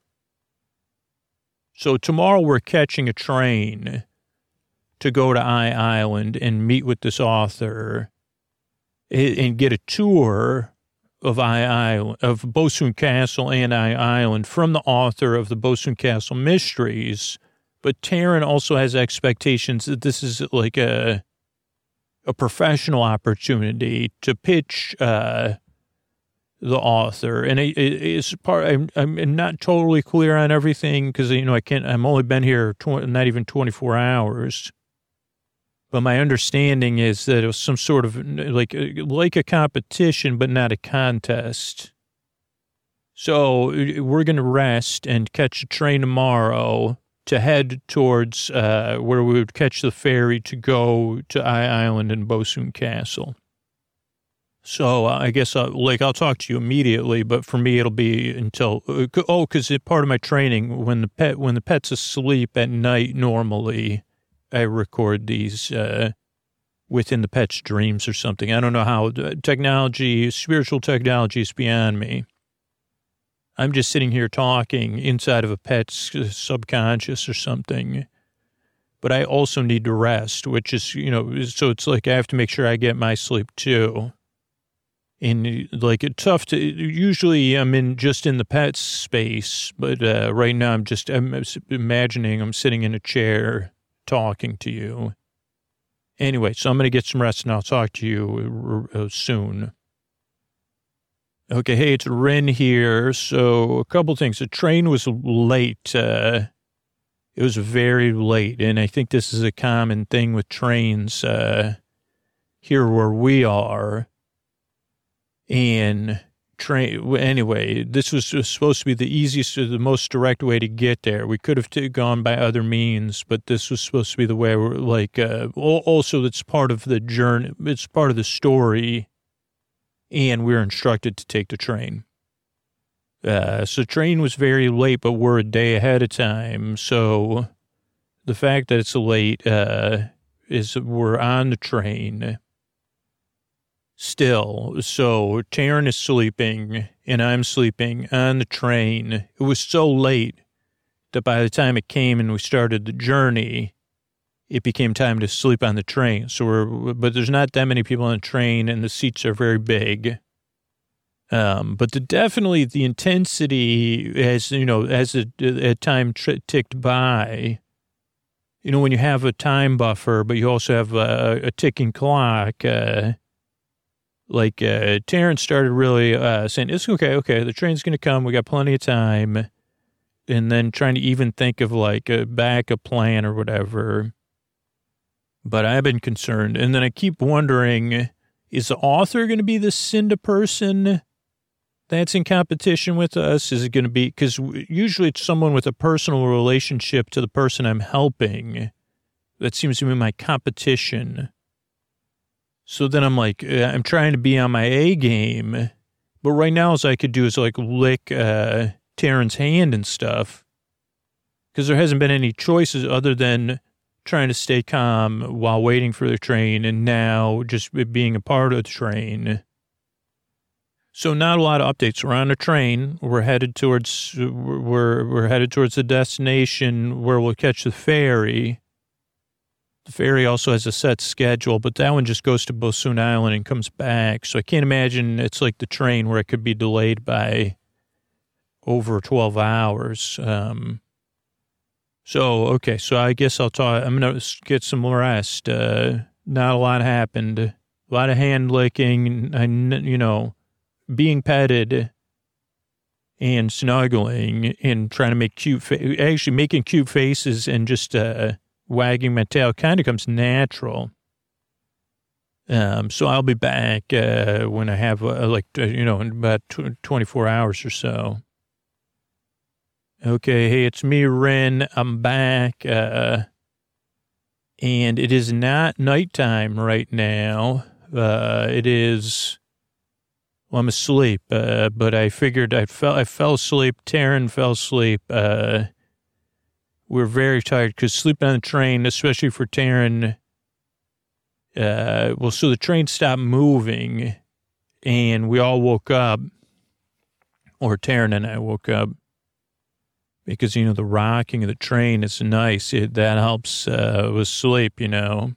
So tomorrow we're catching a train to go to I Island and meet with this author and get a tour of I Island, of Bosun Castle and I Island from the author of the Bosun Castle Mysteries. But Taryn also has expectations that this is like a a professional opportunity to pitch uh, the author, and it, it, it's part. I'm, I'm not totally clear on everything because you know I can't. I'm only been here tw- not even twenty-four hours. But my understanding is that it was some sort of like, like a competition, but not a contest. So we're going to rest and catch a train tomorrow to head towards uh, where we would catch the ferry to go to I Island and Bosun Castle. So uh, I guess, uh, like, I'll talk to you immediately, but for me, it'll be until, uh, oh, because part of my training, when the pet, when the pet's asleep at night, normally I record these uh, within the pet's dreams or something. I don't know how technology, spiritual technology is beyond me. I'm just sitting here talking inside of a pet's subconscious or something. But I also need to rest, which is, you know, so it's like I have to make sure I get my sleep too. And like it's tough to, usually I'm in just in the pet space, but uh, right now I'm just, I'm imagining I'm sitting in a chair talking to you. Anyway, so I'm going to get some rest and I'll talk to you uh, soon. Okay, hey, it's Ren here. So a couple things. The train was late. Uh, it was very late, and I think this is a common thing with trains uh, here where we are. And train, anyway, this was supposed to be the easiest or the most direct way to get there. We could have t- gone by other means, but this was supposed to be the way we're like, uh, also it's part of the journey. It's part of the story. And we were instructed to take the train. Uh, so the train was very late, but we're a day ahead of time. So the fact that it's late uh, is we're on the train still. So Taryn is sleeping and I'm sleeping on the train. It was so late that by the time it came and we started the journey, it became time to sleep on the train. So we're, but there's not that many people on the train and the seats are very big. Um, but the, definitely the intensity as, you know, as the, the time tr- ticked by, you know, when you have a time buffer, but you also have a, a ticking clock, uh, like, uh, Terrence started really, uh, saying, it's okay, okay, the train's going to come. We got plenty of time. And then trying to even think of like a backup plan or whatever. But I've been concerned. And then I keep wondering, is the author going to be the Cinda person that's in competition with us? Is it going to be, because usually it's someone with a personal relationship to the person I'm helping. That seems to be my competition. So then I'm like, I'm trying to be on my A game. But right now, all I could do is like lick uh, Taryn's hand and stuff. Because there hasn't been any choices other than trying to stay calm while waiting for the train and now just being a part of the train. So not a lot of updates. We're on a train. We're headed towards, we're, we're headed towards the destination where we'll catch the ferry. The ferry also has a set schedule, but that one just goes to Bosun Island and comes back. So I can't imagine it's like the train where it could be delayed by over twelve hours. Um, so, okay, so I guess I'll talk. I'm going to get some rest. Uh, not a lot happened. A lot of hand licking, and, you know, being petted and snuggling and trying to make cute, fa- actually making cute faces and just, uh, wagging my tail kind of comes natural. Um, so I'll be back uh, when I have, uh, like, uh, you know, in about twenty-four hours or so. Okay, hey, it's me, Ren. I'm back. Uh, and it is not nighttime right now. Uh, it is, well, I'm asleep, uh, but I figured I fell, I fell asleep. Taryn fell asleep. Uh, We're very tired because sleeping on the train, especially for Taryn, uh, well, so the train stopped moving and we all woke up, or Taryn and I woke up because, you know, the rocking of the train is nice. It, that helps uh, with sleep, you know.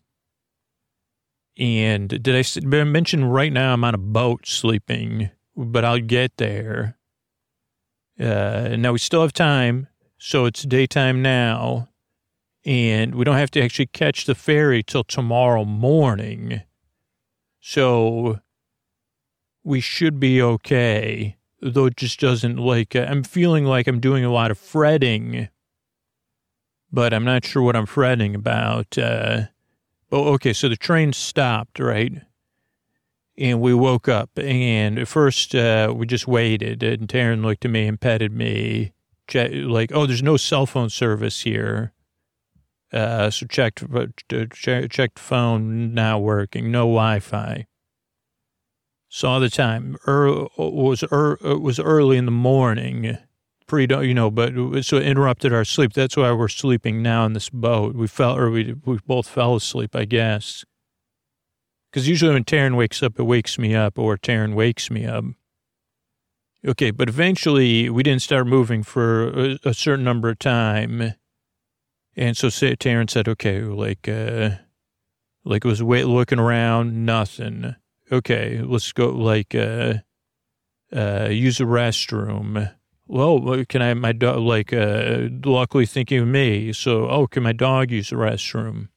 And did I mention right now I'm on a boat sleeping, but I'll get there. Uh, now we still have time. So it's daytime now, and we don't have to actually catch the ferry till tomorrow morning. So we should be okay, though it just doesn't like, uh, I'm feeling like I'm doing a lot of fretting, but I'm not sure what I'm fretting about. Uh, oh, okay, so the train stopped, right? And we woke up, and at first uh, we just waited, and Taryn looked at me and petted me. Like, oh, there's no cell phone service here. Uh, so checked, checked phone, not working, no Wi-Fi. saw the time. Er, was er, it was early in the morning, pre, you know, but so it interrupted our sleep. That's why we're sleeping now in this boat. We fell, or we we both fell asleep, I guess. Because usually when Taryn wakes up, it wakes me up, or Taryn wakes me up. Okay, but eventually we didn't start moving for a, a certain number of time. And so Taryn said, okay, like, uh, like it was wait, looking around, nothing. Okay, let's go, like, uh, uh, use the restroom. Well, can I, my dog, like, uh, luckily thinking of me. So, oh, can my dog use the restroom?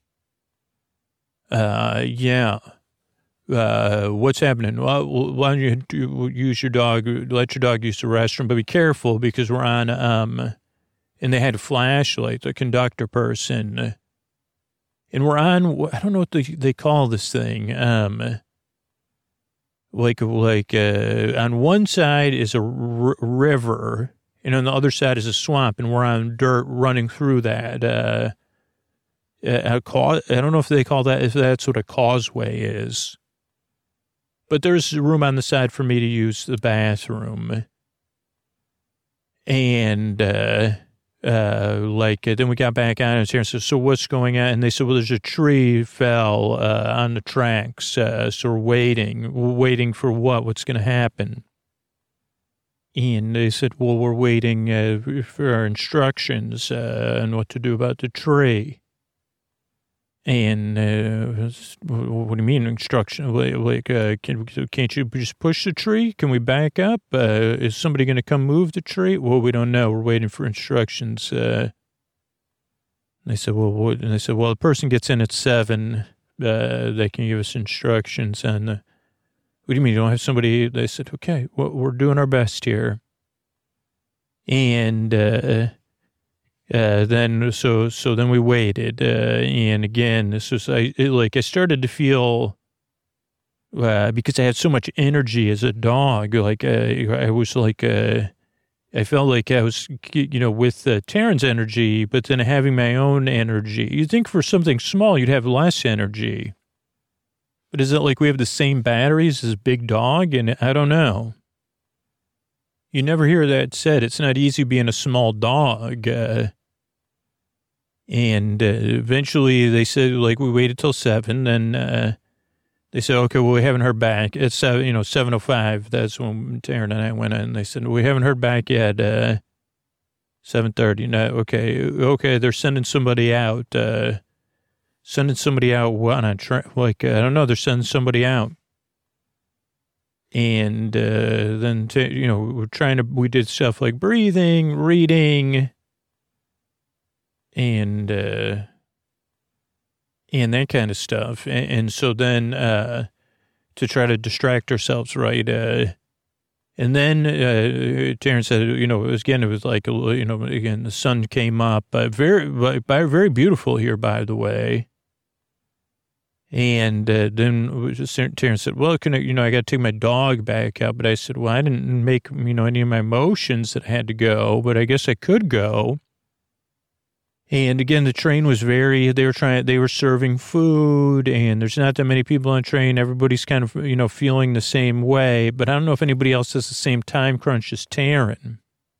Uh, yeah. Uh, what's happening? Well, why don't you do, use your dog, let your dog use the restroom, but be careful because we're on, um, and they had a flashlight, the conductor person, and we're on, I don't know what they, they call this thing, um, like, like, uh, on one side is a r- river, and on the other side is a swamp, and we're on dirt running through that, uh, a, a ca- I don't know if they call that, if that's what a causeway is. But there's room on the side for me to use the bathroom. And, uh, uh, like, uh, then we got back on and said, so what's going on? And they said, well, there's a tree fell, uh, on the tracks. Uh, so we're waiting, we're waiting for what? What's going to happen? And they said, well, we're waiting, uh, for our instructions, uh, on what to do about the tree. And, uh, what do you mean instruction? Like, uh, can, can't you just push the tree? Can we back up? Uh, is somebody going to come move the tree? Well, we don't know. We're waiting for instructions. Uh, they said, well, what? And they said, well, the person gets in at seven. Uh, they can give us instructions. And, uh, what do you mean? You don't have somebody? They said, okay, well, we're doing our best here. And, uh, Uh, then, so, so then we waited, uh, and again, this was, I, it, like, I started to feel, uh, because I had so much energy as a dog, like, uh, I was like, uh, I felt like I was, you know, with uh, Taryn's energy, but then having my own energy. You'd think for something small, you'd have less energy. But is it like we have the same batteries as Big Dog? And I don't know. You never hear that said. It's not easy being a small dog, uh, And uh, eventually they said, like, we waited till seven. Then uh, they said, okay, well, we haven't heard back. It's, seven, you know, seven oh five. That's when Taryn and I went in. They said, we haven't heard back yet. Uh, seven thirty. No, okay. Okay, they're sending somebody out. Uh, sending somebody out on a train. Like, uh, I don't know. They're sending somebody out. And uh, then, to, you know, we're trying to, we did stuff like breathing, reading, and, uh, and that kind of stuff. And, and so then, uh, to try to distract ourselves, right? Uh, and then, uh, Taryn said, you know, it was, again, it was like, you know, again, the sun came up, uh, very, very beautiful here, by the way. And uh, then Taryn said, well, can I, you know, I got to take my dog back out. But I said, well, I didn't make, you know, any of my motions that I had to go, but I guess I could go. And again, the train was very, they were trying, they were serving food, and there's not that many people on the train. Everybody's kind of, you know, feeling the same way. But I don't know if anybody else has the same time crunch as Taryn.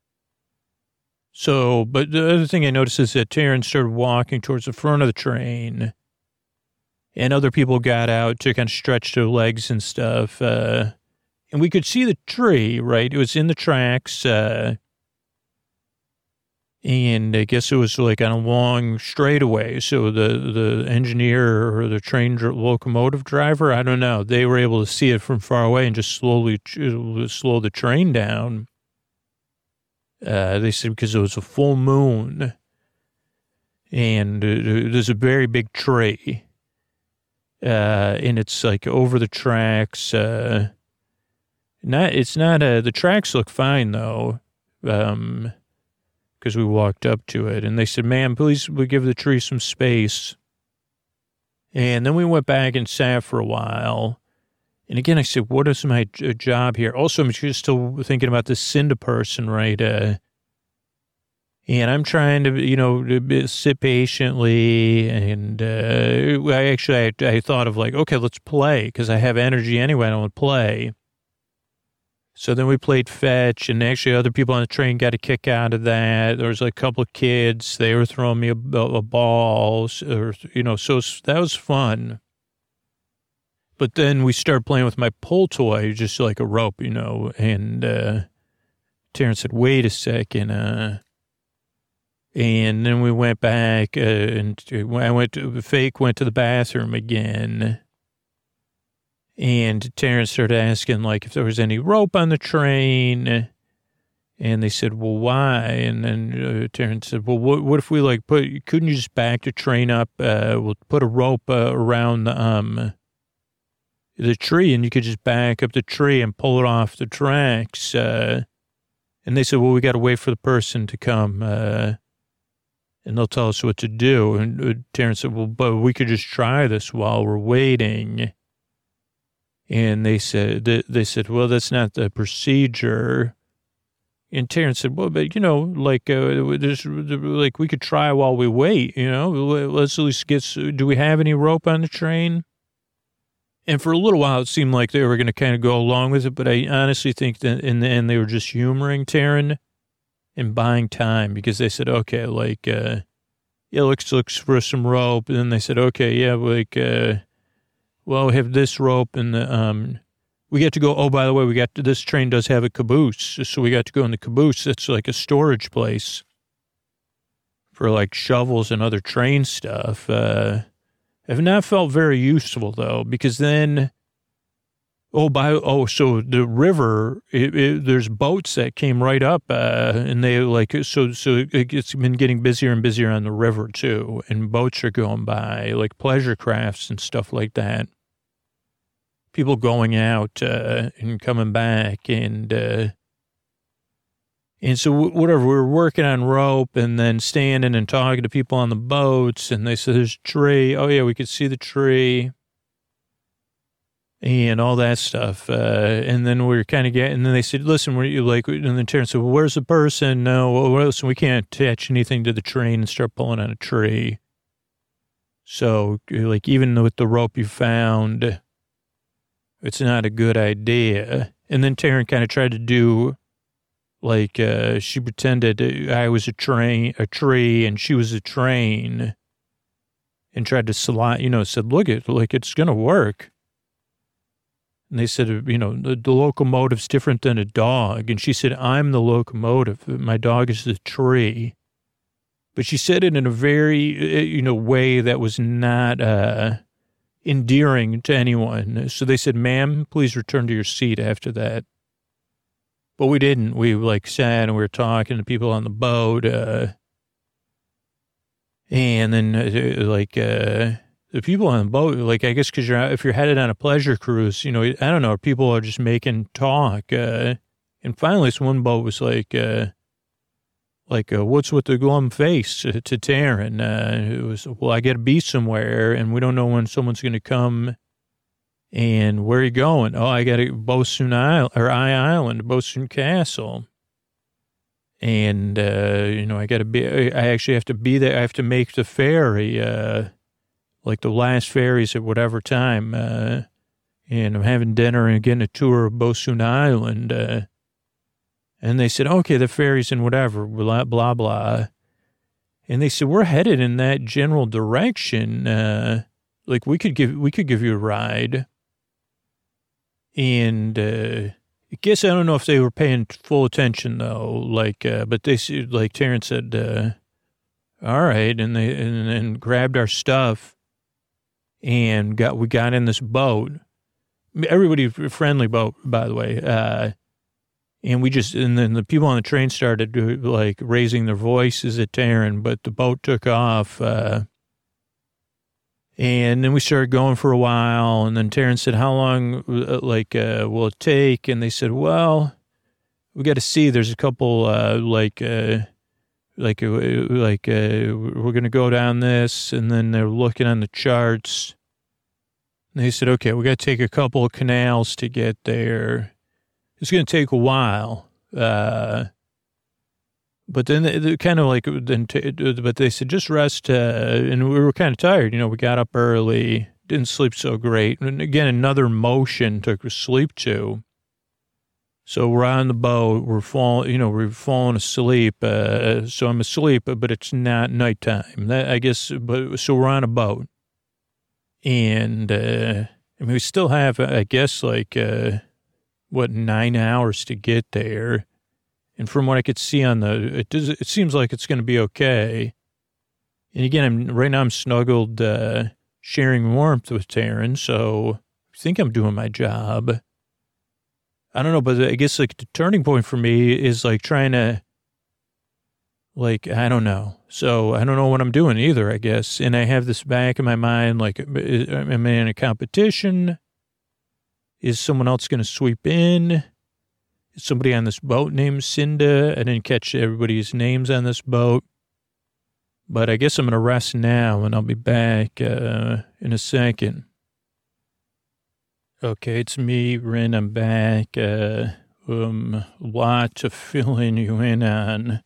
So, but the other thing I noticed is that Taryn started walking towards the front of the train. And other people got out to kind of stretch their legs and stuff. Uh, and we could see the tree, right? It was in the tracks. Uh, and I guess it was like on a long straightaway. So the, the engineer or the train dr- locomotive driver, I don't know, they were able to see it from far away and just slowly slow the train down. Uh, they said because it was a full moon. And uh, there's a very big tree. Uh, and it's like over the tracks, uh, not, it's not, uh, the tracks look fine though. Um, cause we walked up to it and they said, ma'am, please, we give the tree some space. And then we went back and sat for a while. And again, I said, what is my j- job here? Also, I'm just still thinking about this Cinda person, right? Uh, And I'm trying to, you know, to sit patiently. And uh, I actually, I, I thought of like, okay, let's play because I have energy anyway. I don't want to play. So then we played fetch, and actually other people on the train got a kick out of that. There was like a couple of kids. They were throwing me a, a ball, or, you know, so that was fun. But then we started playing with my pull toy, just like a rope, you know, and uh, Terrence said, wait a second. Uh, and then we went back, uh, and I went to, Fake went to the bathroom again. And Terrence started asking, like, if there was any rope on the train. And they said, well, why? And then uh, Terrence said, well, what, what if we, like, put, couldn't you just back the train up? Uh, we'll put a rope uh, around the, um, the tree, and you could just back up the tree and pull it off the tracks. Uh, and they said, well, we got to wait for the person to come, uh, and they'll tell us what to do. And uh, Terrence said, well, but we could just try this while we're waiting. And they said, they said, well, that's not the procedure. And Terrence said, well, but, you know, like, uh, there's, like, we could try while we wait, you know, let's at least get, do we have any rope on the train? And for a little while, it seemed like they were going to kind of go along with it. But I honestly think that in the end, they were just humoring Taryn and buying time, because they said, okay, like, uh, yeah, let's look for some rope. And then they said, okay, yeah, like, uh, well, we have this rope, and the, um, we get to go, oh, by the way, we got to, this train does have a caboose. So we got to go in the caboose. It's like a storage place for like shovels and other train stuff. Uh, I've not felt very useful, though, because then, oh, by, oh, so the river, it, it, there's boats that came right up, uh, and they like, so, so it's been getting busier and busier on the river, too. And boats are going by, like pleasure crafts and stuff like that. People going out uh, and coming back, and uh, and so whatever, we were working on rope, and then standing and talking to people on the boats, and they said, there's a tree. Oh, yeah, we could see the tree and all that stuff. Uh, and then we were kind of getting, and then they said, listen, were you like, and then Terrence said, well, where's the person? No, well, listen, we can't attach anything to the train and start pulling on a tree. So, like, even with the rope you found, it's not a good idea. And then Taryn kind of tried to do, like, uh, she pretended I was a train, a tree, and she was a train, and tried to slide, you know, said, look, it, like, it's going to work. And they said, you know, the, the locomotive's different than a dog. And she said, I'm the locomotive. My dog is the tree. But she said it in a very, you know, way that was not, uh, endearing to anyone. So they said, ma'am, please return to your seat after that. But we didn't. We like sat and we were talking to people on the boat. Uh, and then uh, like uh, the people on the boat, like, I guess because you're if you're headed on a pleasure cruise, you know, I don't know, people are just making talk. Uh, and finally, this one boat was like, uh, like, uh, what's with the glum face to, to Taryn? Uh, it was, well, I got to be somewhere, and we don't know when someone's going to come. And where are you going? Oh, I got to Bosun Island, or I Island, Bosun Castle. And, uh, you know, I got to be, I actually have to be there. I have to make the ferry, uh, like the last ferries at whatever time. Uh, and I'm having dinner and getting a tour of Bosun Island. Uh, And they said, okay, the ferry's in whatever, blah, blah, blah. And they said, we're headed in that general direction. Uh, like, we could give we could give you a ride. And uh, I guess I don't know if they were paying full attention, though. Like, uh, but they said, like, Terrence said, uh, all right. And they and, and grabbed our stuff and got we got in this boat. Everybody, friendly boat, by the way. Uh And we just, and then the people on the train started like raising their voices at Taryn, but the boat took off. Uh, and then we started going for a while. And then Taryn said, how long, like, uh, will it take? And they said, well, we got to see. There's a couple, uh, like, uh, like, uh, like, uh, we're going to go down this. And then they're looking on the charts. And they said, okay, we got to take a couple of canals to get there. It's going to take a while, uh, but then they, they kind of like, then, t- but they said, just rest, uh, and we were kind of tired, you know, we got up early, didn't sleep so great, and again, another motion took sleep to, So we're on the boat. We're falling, you know, we're falling asleep. Uh, so I'm asleep, but it's not nighttime. That, I guess, but so we're on a boat. And, uh, I mean, we still have, I guess, like, uh, what, nine hours to get there. And from what I could see on the, it does, it seems like it's going to be okay. And again, I'm, right now I'm snuggled, uh, sharing warmth with Taryn. So I think I'm doing my job. I don't know, but I guess like the turning point for me is like trying to, like, I don't know. So I don't know what I'm doing either, I guess. And I have this back in my mind, like, am I in a competition? Is someone else going to sweep in? Is somebody on this boat named Cinda? I didn't catch everybody's names on this boat. But I guess I'm going to rest now and I'll be back uh, in a second. Okay, it's me, Ren. I'm back. Uh, um, a lot to fill in you in on.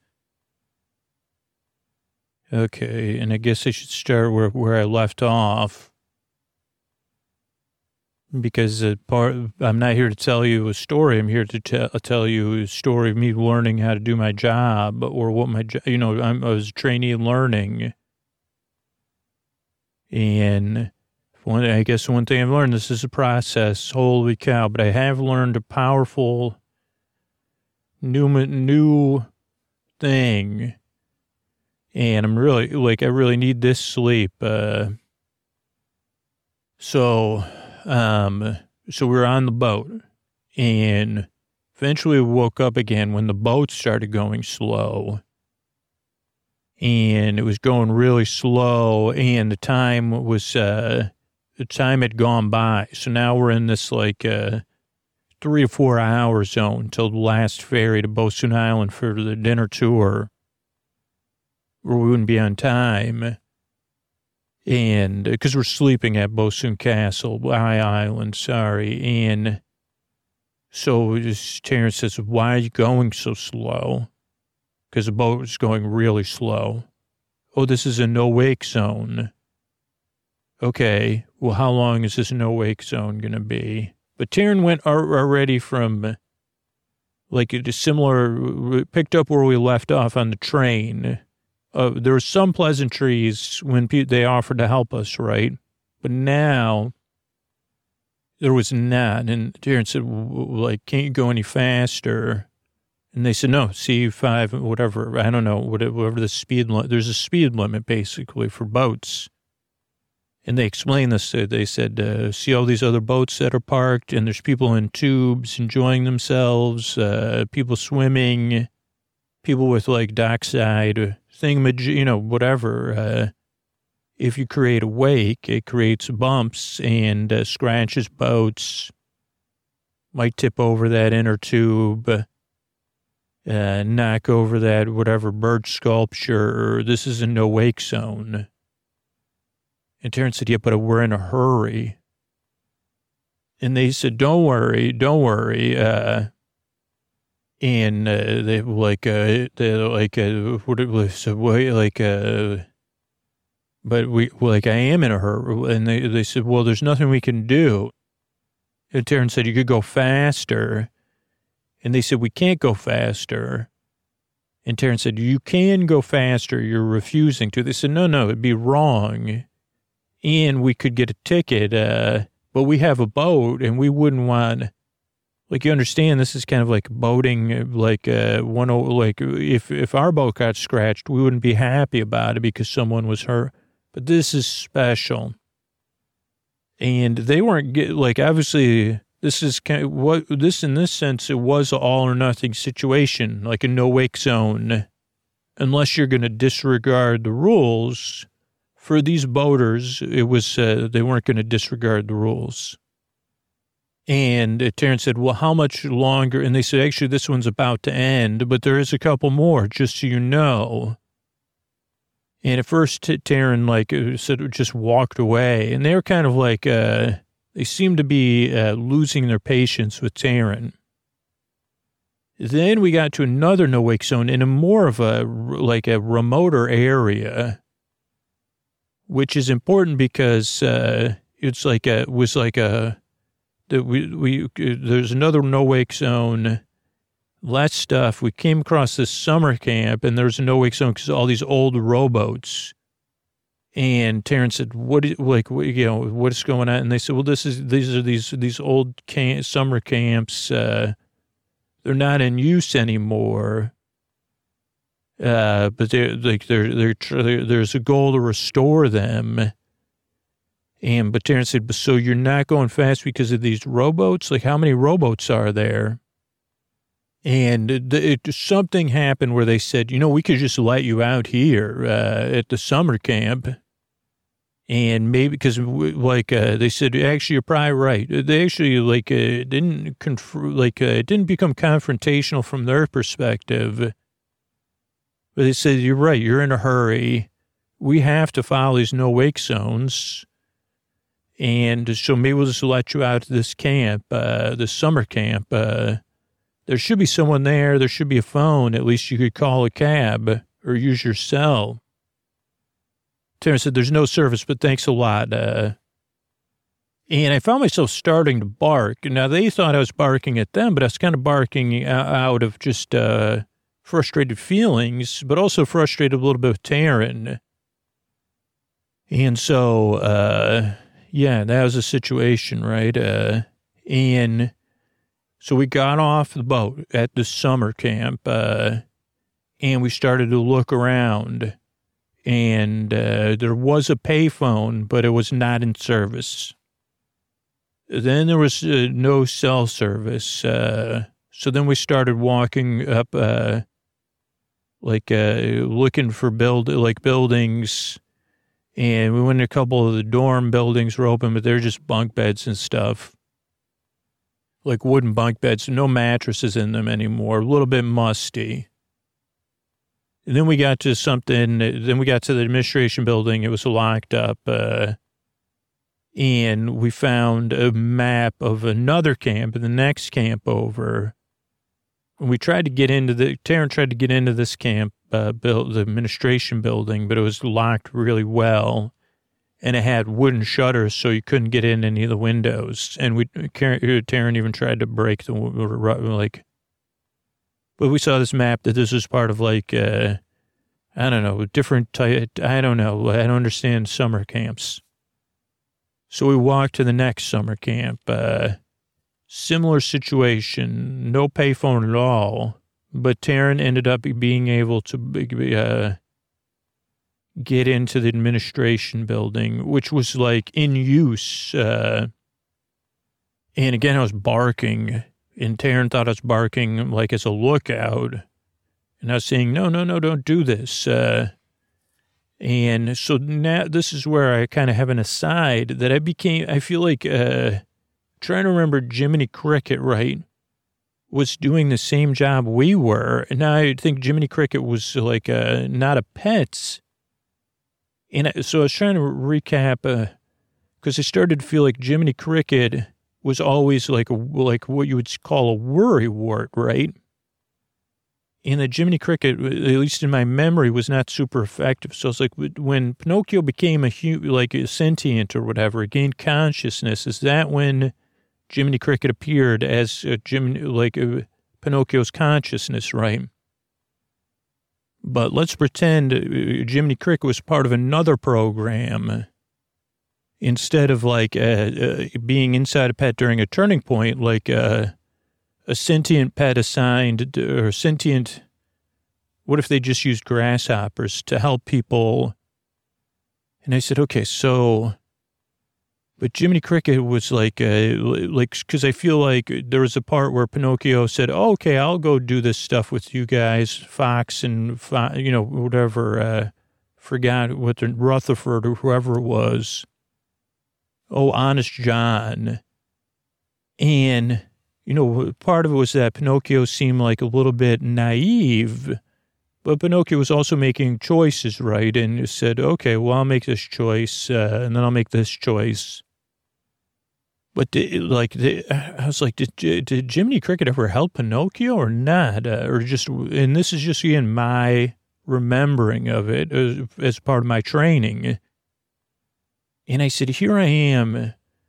Okay, and I guess I should start where, where I left off. Because uh, part, I'm not here to tell you a story. I'm here to te- tell you a story of me learning how to do my job, or what my, you know, I'm, I was a trainee learning. And one, I guess one thing I've learned, this is a process, holy cow, but I have learned a powerful new, new thing. And I'm really, like, I really need this sleep. Uh, so, um, so we were on the boat, and eventually we woke up again when the boat started going slow. And it was going really slow, and the time was, uh, the time had gone by. So now we're in this like uh, three or four hour zone till the last ferry to Bosun Island for the dinner tour, where we wouldn't be on time. And because we're sleeping at Bosun Castle, High Island, sorry. And so Terrence says, why are you going so slow? Because the boat is going really slow. Oh, this is a no-wake zone. Okay, well, how long is this no-wake zone going to be? But Taryn went already from, like, a similar, picked up where we left off on the train. Uh, there were some pleasantries when pe- they offered to help us, right? But now, there was not. And Taryn said, like, can't you go any faster? And they said, no, C five, whatever, I don't know, whatever the speed limit, there's a speed limit, basically, for boats. And they explained this. They said, uh, see all these other boats that are parked, and there's people in tubes enjoying themselves, uh, people swimming, people with, like, dockside thingamaj, you know, whatever. Uh, if you create a wake, it creates bumps and uh, scratches boats, might tip over that inner tube, uh, knock over that whatever bird sculpture. This is a no-wake zone. And Terrence said, yeah, but we're in a hurry. And they said, don't worry, don't worry. Uh, and uh, they like, uh, they like, uh, what it was, like, uh, but we, like, I am in a hurry. And they, they said, well, there's nothing we can do. And Terrence said, you could go faster. And they said, we can't go faster. And Terrence said, you can go faster. You're refusing to. They said, no, no, it'd be wrong. And we could get a ticket, uh, but we have a boat, and we wouldn't want, like, you understand, this is kind of like boating, like, uh, one, like, if, if our boat got scratched, we wouldn't be happy about it because someone was hurt. But this is special. And they weren't, get, like, obviously, this is kind of what, this, in this sense, it was an all or nothing situation, like a no-wake zone, unless you're going to disregard the rules. For these boaters, it was, uh, they weren't going to disregard the rules. And uh, Terrence said, well, how much longer? And they said, actually, this one's about to end, but there is a couple more, just so you know. And at first, T- Taryn, like, said, just walked away. And they were kind of like, uh, they seemed to be uh, losing their patience with Taryn. Then we got to another no-wake zone in a more of a, like, a remoter area, which is important because uh, it's like a, was like a, that we, we, there's another no-wake zone less stuff. We came across this summer camp, and there was a no-wake zone because all these old rowboats. And Terrence said, "What is, like, what, you know, what is going on?" And they said, "Well, this is, these are these, these old camp, summer camps. Uh, they're not in use anymore. Uh, but they're like, they're, they're, they're, there's a goal to restore them." And, but Terrence said, "But so you're not going fast because of these rowboats? Like, how many rowboats are there?" And it, it, something happened where they said, "You know, we could just let you out here, uh, at the summer camp." And maybe because, like, uh, they said, "Actually, you're probably right." They actually, like, uh, didn't, conf- like, uh, it didn't become confrontational from their perspective. But they said, "You're right. You're in a hurry. We have to follow these no-wake zones. And so maybe we'll just let you out to this camp, uh, this summer camp. Uh, there should be someone there. There should be a phone. At least you could call a cab or use your cell." Terrence said, "There's no service, but thanks a lot." Uh, and I found myself starting to bark. Now, they thought I was barking at them, but I was kind of barking out of just uh, frustrated feelings, but also frustrated a little bit with Taryn. And so, uh, yeah, that was a situation, right? Uh, and so we got off the boat at the summer camp, uh, and we started to look around. And uh, there was a payphone, but it was not in service. Then there was uh, no cell service. Uh, so then we started walking up, uh, like uh, looking for build like buildings. And we went to a couple of the dorm buildings were open, but they're just bunk beds and stuff. Like wooden bunk beds, no mattresses in them anymore, a little bit musty. And then we got to something, then we got to the administration building. It was locked up. Uh, and we found a map of another camp, the next camp over. And we tried to get into the, Taryn tried to get into this camp, uh, build, the administration building, but it was locked really well. And it had wooden shutters, so you couldn't get in any of the windows. And we, Taryn even tried to break the, like, but we saw this map that this was part of like, uh, I don't know, different type, I don't know. I don't understand summer camps. So we walked to the next summer camp. Uh, similar situation, no payphone at all. But Taryn ended up being able to uh, get into the administration building, which was like in use. Uh, and again, I was barking. And Taryn thought I was barking like as a lookout. And I was saying, no, no, no, don't do this. Uh, and so now this is where I kind of have an aside that I became, I feel like, uh, trying to remember Jiminy Cricket, right, was doing the same job we were. And now I think Jiminy Cricket was like uh, not a pet. And I, so I was trying to recap, because uh, I started to feel like Jiminy Cricket was always like a, like what you would call a worrywart, right? And the Jiminy Cricket, at least in my memory, was not super effective. So it's like when Pinocchio became a like a sentient or whatever, gained consciousness. Is that when Jiminy Cricket appeared as a Jiminy, like a Pinocchio's consciousness, right? But let's pretend Jiminy Cricket was part of another program. Instead of like uh, uh, being inside a pet during a turning point, like uh, a sentient pet assigned or sentient, what if they just used grasshoppers to help people? And I said, okay, so, but Jiminy Cricket was like, uh, like, because I feel like there was a part where Pinocchio said, oh, okay, I'll go do this stuff with you guys, Fox and, Fo- you know, whatever, uh, forgot what the Rutherford or whoever it was. Oh, Honest John. And, you know, part of it was that Pinocchio seemed like a little bit naive, but Pinocchio was also making choices, right? And said, okay, well, I'll make this choice, uh, and then I'll make this choice. But, the, like, the, I was like, did, did Jiminy Cricket ever help Pinocchio or not? Uh, or just, and this is just, again, my remembering of it as, as part of my training. And I said, here I am,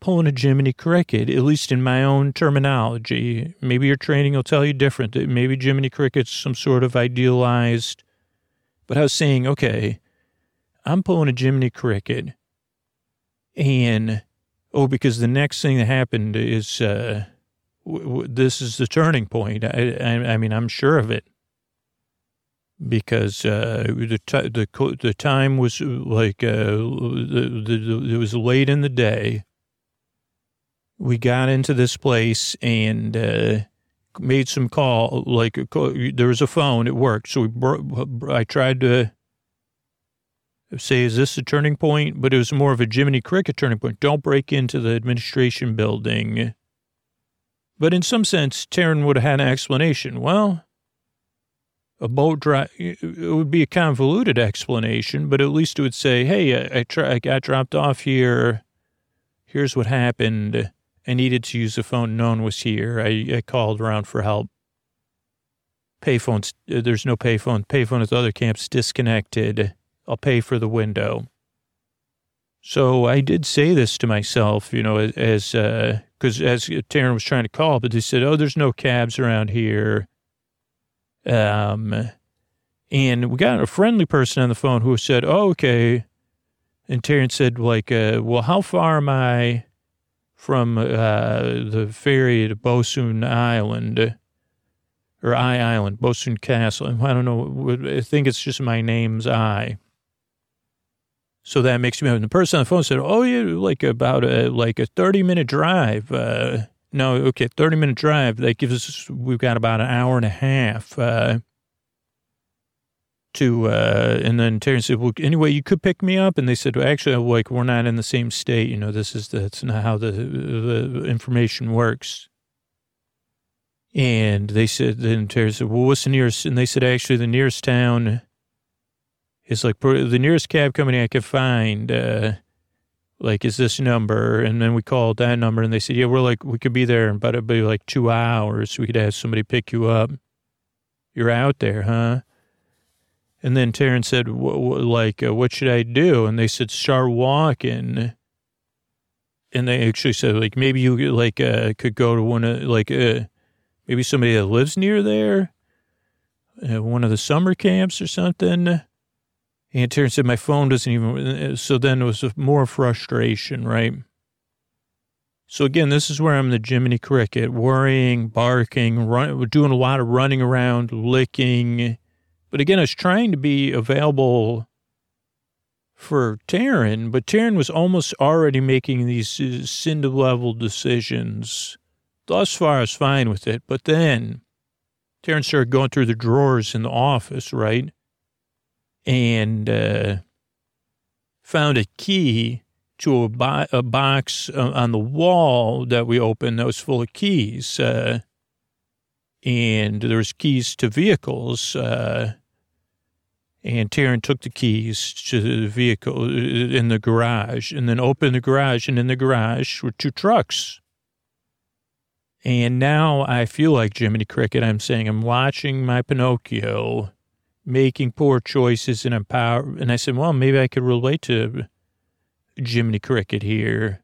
pulling a Jiminy Cricket, at least in my own terminology. Maybe your training will tell you different. Maybe Jiminy Cricket's some sort of idealized. But I was saying, okay, I'm pulling a Jiminy Cricket. And, oh, because the next thing that happened is, uh, w- w- this is the turning point. I, I, I mean, I'm sure of it. Because uh, the, t- the the time was like, uh, the, the, the, it was late in the day. We got into this place and uh, made some call, like a call, there was a phone, it worked. So we bro- I tried to say, is this a turning point? But it was more of a Jiminy Cricket turning point. Don't break into the administration building. But in some sense, Taryn would have had an explanation. Well, a boat drive, it would be a convoluted explanation, but at least it would say, hey, I, I, try, I got dropped off here. Here's what happened. I needed to use the phone. No one was here. I, I called around for help. Payphones, there's no payphone. Payphone at the other camp's disconnected. I'll pay for the window. So I did say this to myself, you know, as, uh, because as Taryn was trying to call, but they said, oh, there's no cabs around here. Um, and we got a friendly person on the phone who said, oh, okay. And Taryn said, like, uh, well, how far am I from uh, the ferry to Bosun Island, or I Island, Bosun Castle? I don't know. I think it's just my name's I. So that makes me, and the person on the phone said, oh, yeah, like about a, like a thirty minute drive. Uh, no, okay, thirty minute drive. That gives us, we've got about an hour and a half uh, to, uh, and then Terry said, well, anyway, you could pick me up. And they said, well, actually, like, we're not in the same state. You know, this is, that's not how the, the information works. And they said, then Terry said, well, what's the nearest? And they said, actually, the nearest town is like the nearest cab company I could find, uh, like, is this number? And then we called that number and they said, yeah, we're like, we could be there in about, it'd be like two hours. We could have somebody pick you up. You're out there, huh? And then Taryn said, w- w- like, uh, what should I do? And they said, start walking. And they actually said, like, maybe you like, uh, could go to one of, like, uh, maybe somebody that lives near there, uh, one of the summer camps or something. And Taryn said, my phone doesn't even, so then it was more frustration, right? So again, this is where I'm the Jiminy Cricket, worrying, barking, run, doing a lot of running around, licking. But again, I was trying to be available for Taryn, but Taryn was almost already making these Cindy-level decisions. Thus far, I was fine with it. But then Taryn started going through the drawers in the office, right? And uh, found a key to a, bo- a box uh, on the wall that we opened that was full of keys. Uh, and there was keys to vehicles. Uh, and Taryn took the keys to the vehicle in the garage and then opened the garage. And in the garage were two trucks. And now I feel like Jiminy Cricket. I'm saying I'm watching my Pinocchio making poor choices and empower. And I said, well, maybe I could relate to Jiminy Cricket here.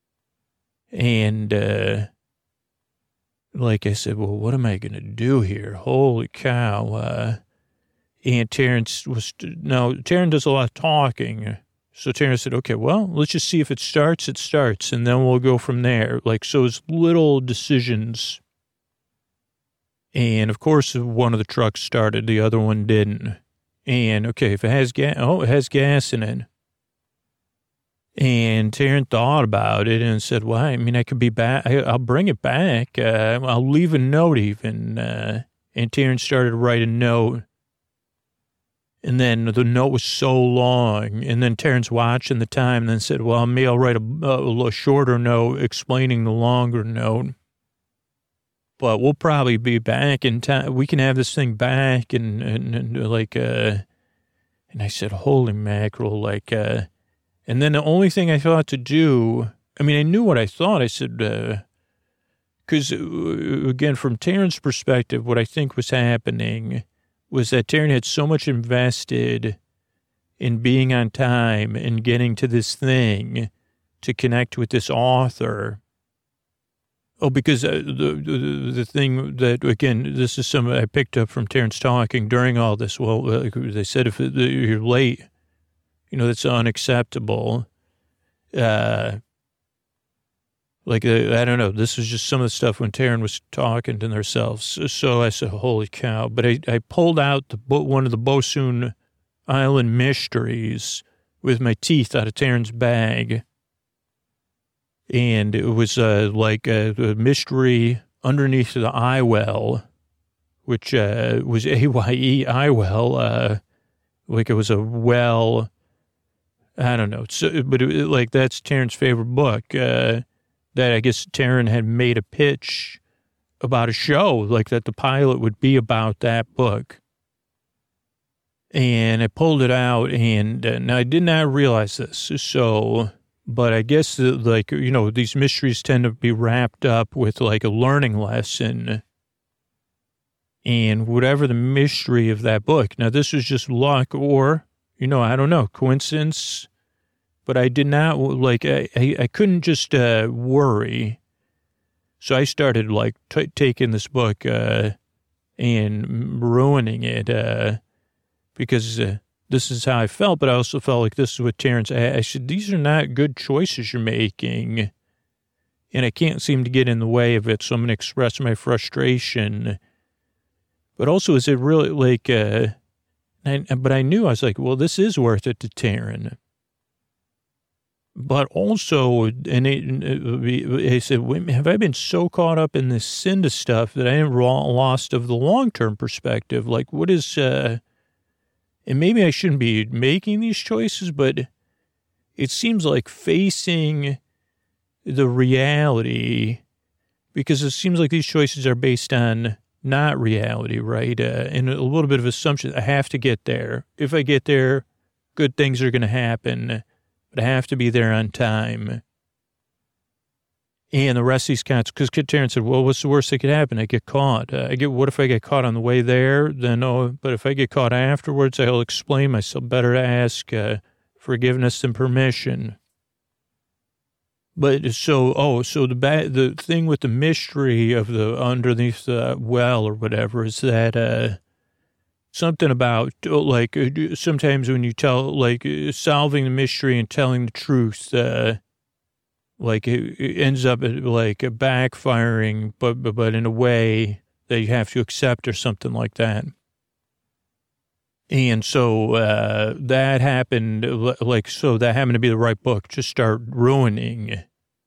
And, uh, like I said, well, what am I going to do here? Holy cow. Uh, and Terrence was, no, Taryn does a lot of talking. So Taryn said, okay, well, let's just see if it starts, it starts. And then we'll go from there. Like, so it's little decisions. And, of course, one of the trucks started, the other one didn't. And, okay, if it has gas, oh, it has gas in it. And Taryn thought about it and said, well, I mean, I could be back. I, I'll bring it back. Uh, I'll leave a note even. Uh, and Taryn started to write a note. And then the note was so long. And then Taryn's watching the time and then said, well, maybe I'll write a, a, a shorter note explaining the longer note. But we'll probably be back in time. We can have this thing back and, and, and like, uh, and I said, holy mackerel, like, uh, and then the only thing I thought to do, I mean, I knew what I thought. I said, uh, cause uh, again, from Taryn's perspective, what I think was happening was that Taryn had so much invested in being on time and getting to this thing to connect with this author. Oh, because uh, the, the the thing that, again, this is some I picked up from Terrence talking during all this. Well, uh, they said if you're late, you know, that's unacceptable. Uh, like, uh, I don't know. This was just some of the stuff when Taryn was talking to themselves. So, so I said, holy cow. But I, I pulled out the one of the Bosun Island mysteries with my teeth out of Taryn's bag. And it was uh, like a, a mystery underneath the eye well, which uh, was A Y E eye well. Uh, like it was a well, I don't know. So, but it, like that's Taryn's favorite book. Uh, that I guess Taryn had made a pitch about a show, like that the pilot would be about that book. And I pulled it out, and uh, now I did not realize this. So... But I guess, uh, like, you know, these mysteries tend to be wrapped up with, like, a learning lesson. And whatever the mystery of that book. Now, this was just luck or, you know, I don't know, coincidence. But I did not, like, I, I, I couldn't just uh, worry. So I started, like, t- taking this book uh, and ruining it uh, because... Uh, This is how I felt, but I also felt like this is what Terrence, I, I said, these are not good choices you're making, and I can't seem to get in the way of it, so I'm going to express my frustration. But also, is it really like, uh, I, but I knew, I was like, well, this is worth it to Taryn. But also, and it, I said, have I been so caught up in this Cinda stuff that I am lost of the long-term perspective? Like, what is, uh, and maybe I shouldn't be making these choices, but it seems like facing the reality, because it seems like these choices are based on not reality, right? Uh, and a little bit of assumption. I have to get there. If I get there, good things are going to happen, but I have to be there on time. And the rest of these cats, because Kid Terrence said, well, what's the worst that could happen? I get caught. Uh, I get, what if I get caught on the way there? Then, oh, but if I get caught afterwards, I'll explain myself. Better to ask uh, forgiveness than permission. But so, oh, so the ba- the thing with the mystery of the underneath the well or whatever is that uh, something about, like, sometimes when you tell, like, solving the mystery and telling the truth, uh, like it, it ends up like backfiring, but, but but in a way that you have to accept or something like that. And so uh, that happened, like, so that happened to be the right book to start ruining.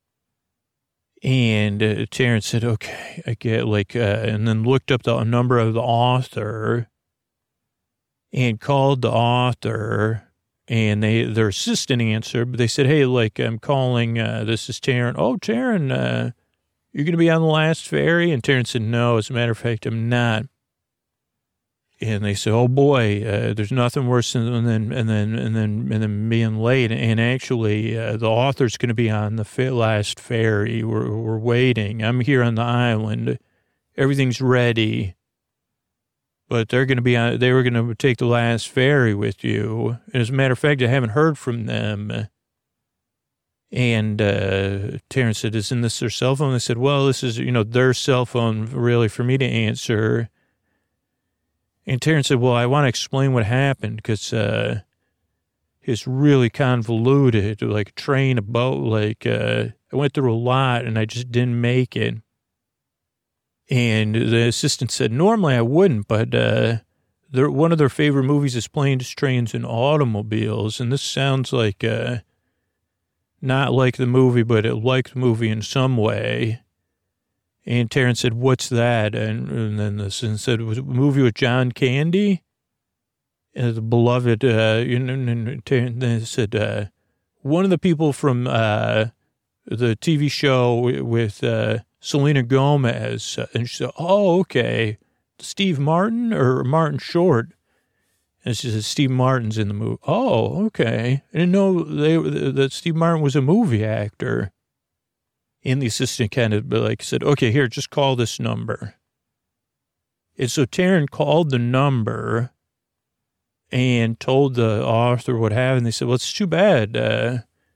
And uh, Terrence said, okay, I get like, uh, and then looked up the number of the author and called the author. And they, their assistant answered, but they said, hey, like, I'm calling, uh, this is Taryn. Oh, Taryn, uh, you're going to be on the last ferry? And Taryn said, no, as a matter of fact, I'm not. And they said, oh boy, uh, there's nothing worse than, and then, and then, and then, and then being late. And actually, uh, the author's going to be on the last ferry. We're, we're waiting. I'm here on the island. Everything's ready. But they're going to be on, they were going to take the last ferry with you. And as a matter of fact, I haven't heard from them. And uh, Terrence said, isn't this their cell phone? They said, well, this is, you know, their cell phone really for me to answer. And Terrence said, well, I want to explain what happened because uh, it's really convoluted, like train, a boat, like uh, I went through a lot and I just didn't make it. And the assistant said, normally I wouldn't, but uh, one of their favorite movies is Planes, Trains, and Automobiles. And this sounds like, uh, not like the movie, but it like the movie in some way. And Terrence said, what's that? And, and then the assistant said, it was a movie with John Candy, and the beloved, uh, and, and Terrence then said, uh, one of the people from uh, the T V show with... Uh, Selena Gomez. And she said, oh, okay. Steve Martin or Martin Short? And she said, Steve Martin's in the movie. Oh, okay. I didn't know they, that Steve Martin was a movie actor. And the assistant kind of like said, okay, here, just call this number. And so Taryn called the number and told the author what happened. They said, well, it's too bad. Uh,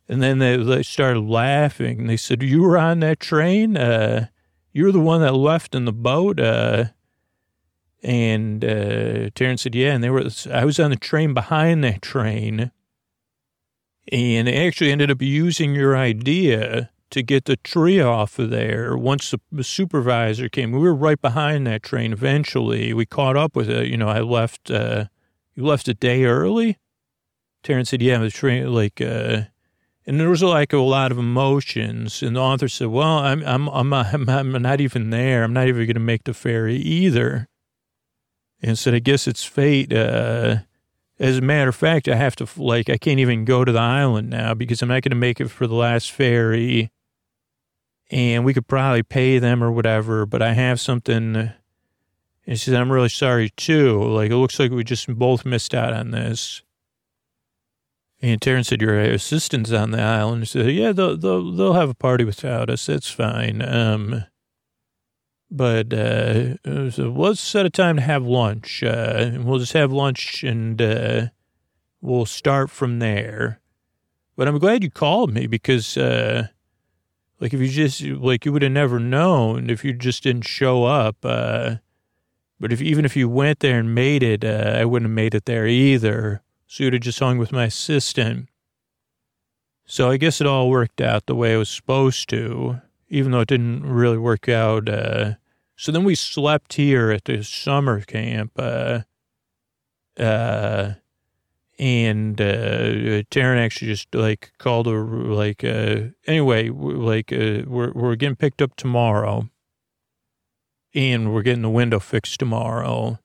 And then they, they started laughing. They said, you were on that train? Uh, you were the one that left in the boat? Uh, and uh, Terrence said, yeah. And they were. I was on the train behind that train. And they actually ended up using your idea to get the tree off of there. Once the, the supervisor came, we were right behind that train eventually. We caught up with it. You know, I left, uh, you left a day early? Terrence said, yeah, the train, like, uh, and there was like a lot of emotions. And the author said, well, I'm, I'm, I'm, I'm, I'm not even there. I'm not even going to make the ferry either. And said, I guess it's fate. Uh, as a matter of fact, I have to, like, I can't even go to the island now because I'm not going to make it for the last ferry. And we could probably pay them or whatever, but I have something. And she said, I'm really sorry too. Like, it looks like we just both missed out on this. And Terrence said, your assistant's on the island. He said, yeah, they'll, they'll, they'll have a party without us. That's fine. Um, but uh, so let's set a time to have lunch. Uh, and we'll just have lunch and uh, we'll start from there. But I'm glad you called me because, uh, like, if you just, like, you would have never known if you just didn't show up. Uh, but if even if you went there and made it, uh, I wouldn't have made it there either. So you'd have just hung with my assistant. So I guess it all worked out the way it was supposed to, even though it didn't really work out. Uh, so then we slept here at the summer camp. Uh, uh, and uh, Taryn actually just, like, called her, like, uh, anyway, like, uh, we're, we're getting picked up tomorrow. And we're getting the window fixed tomorrow.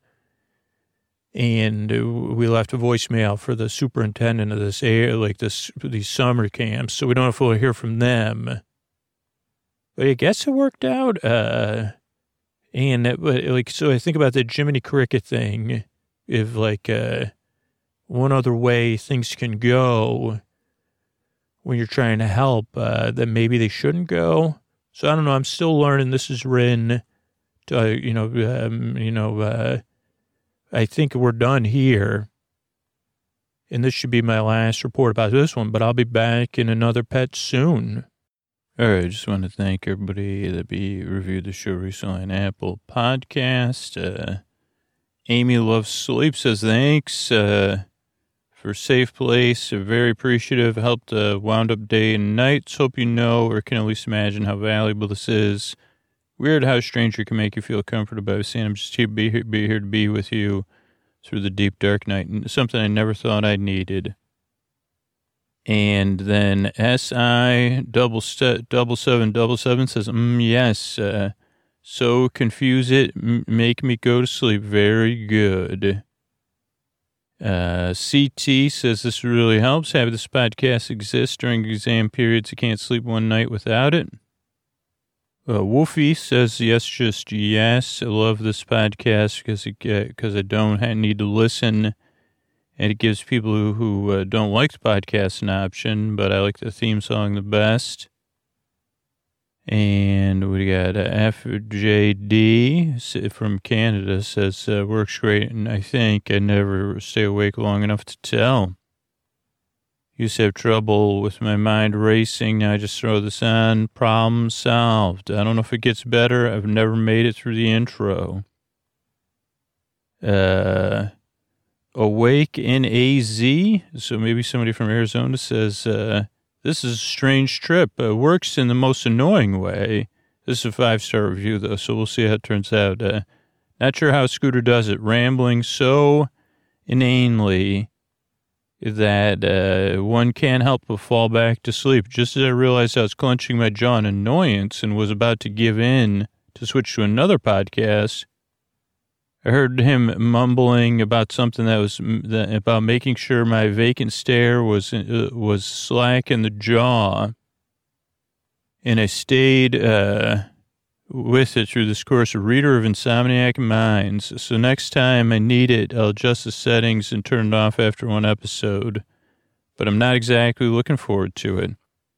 And we left a voicemail for the superintendent of this air, like this, these summer camps. So we don't know if we'll hear from them. But I guess it worked out. Uh, and it, like, so I think about the Jiminy Cricket thing. If like, uh, one other way things can go when you're trying to help, uh, that maybe they shouldn't go. So I don't know. I'm still learning. This is written to, uh, you know, um, you know, uh, I think we're done here. And this should be my last report about this one, but I'll be back in another pet soon. All right, I just want to thank everybody that be reviewed the show recently on Apple Podcast. Uh, Amy Loves Sleep says thanks uh, for Safe Place. Very appreciative. Helped uh, wound up day and nights. Hope you know or can at least imagine how valuable this is. Weird how a stranger can make you feel comfortable. I was saying I'm just here to be here, be here to be with you through the deep, dark night. Something I never thought I needed. And then S I double st- double seven double seven says, mm, yes, uh, so confuse it, m- make me go to sleep. Very good. Uh, C T says this really helps. Have this podcast exist during exam periods. I can't sleep one night without it. Uh, Wolfie says, yes, just yes. I love this podcast because because I don't need to listen, and it gives people who, who uh, don't like the podcast an option, but I like the theme song the best. And we got uh, F J D from Canada says, uh, works great, and I think I never stay awake long enough to tell. Used to have trouble with my mind racing. Now I just throw this on. Problem solved. I don't know if it gets better. I've never made it through the intro. Uh, Awake in A Z. So maybe somebody from Arizona says, uh, this is a strange trip. It works in the most annoying way. This is a five-star review, though, so we'll see how it turns out. Uh, not sure how Scooter does it. Rambling so inanely that uh, one can't help but fall back to sleep. Just as I realized I was clenching my jaw in annoyance and was about to give in to switch to another podcast, I heard him mumbling about something that was that, about making sure my vacant stare was uh, was slack in the jaw, and I stayed uh, with it through this course. A reader of Insomniac Minds. So next time I need it, I'll adjust the settings and turn it off after one episode. But I'm not exactly looking forward to it.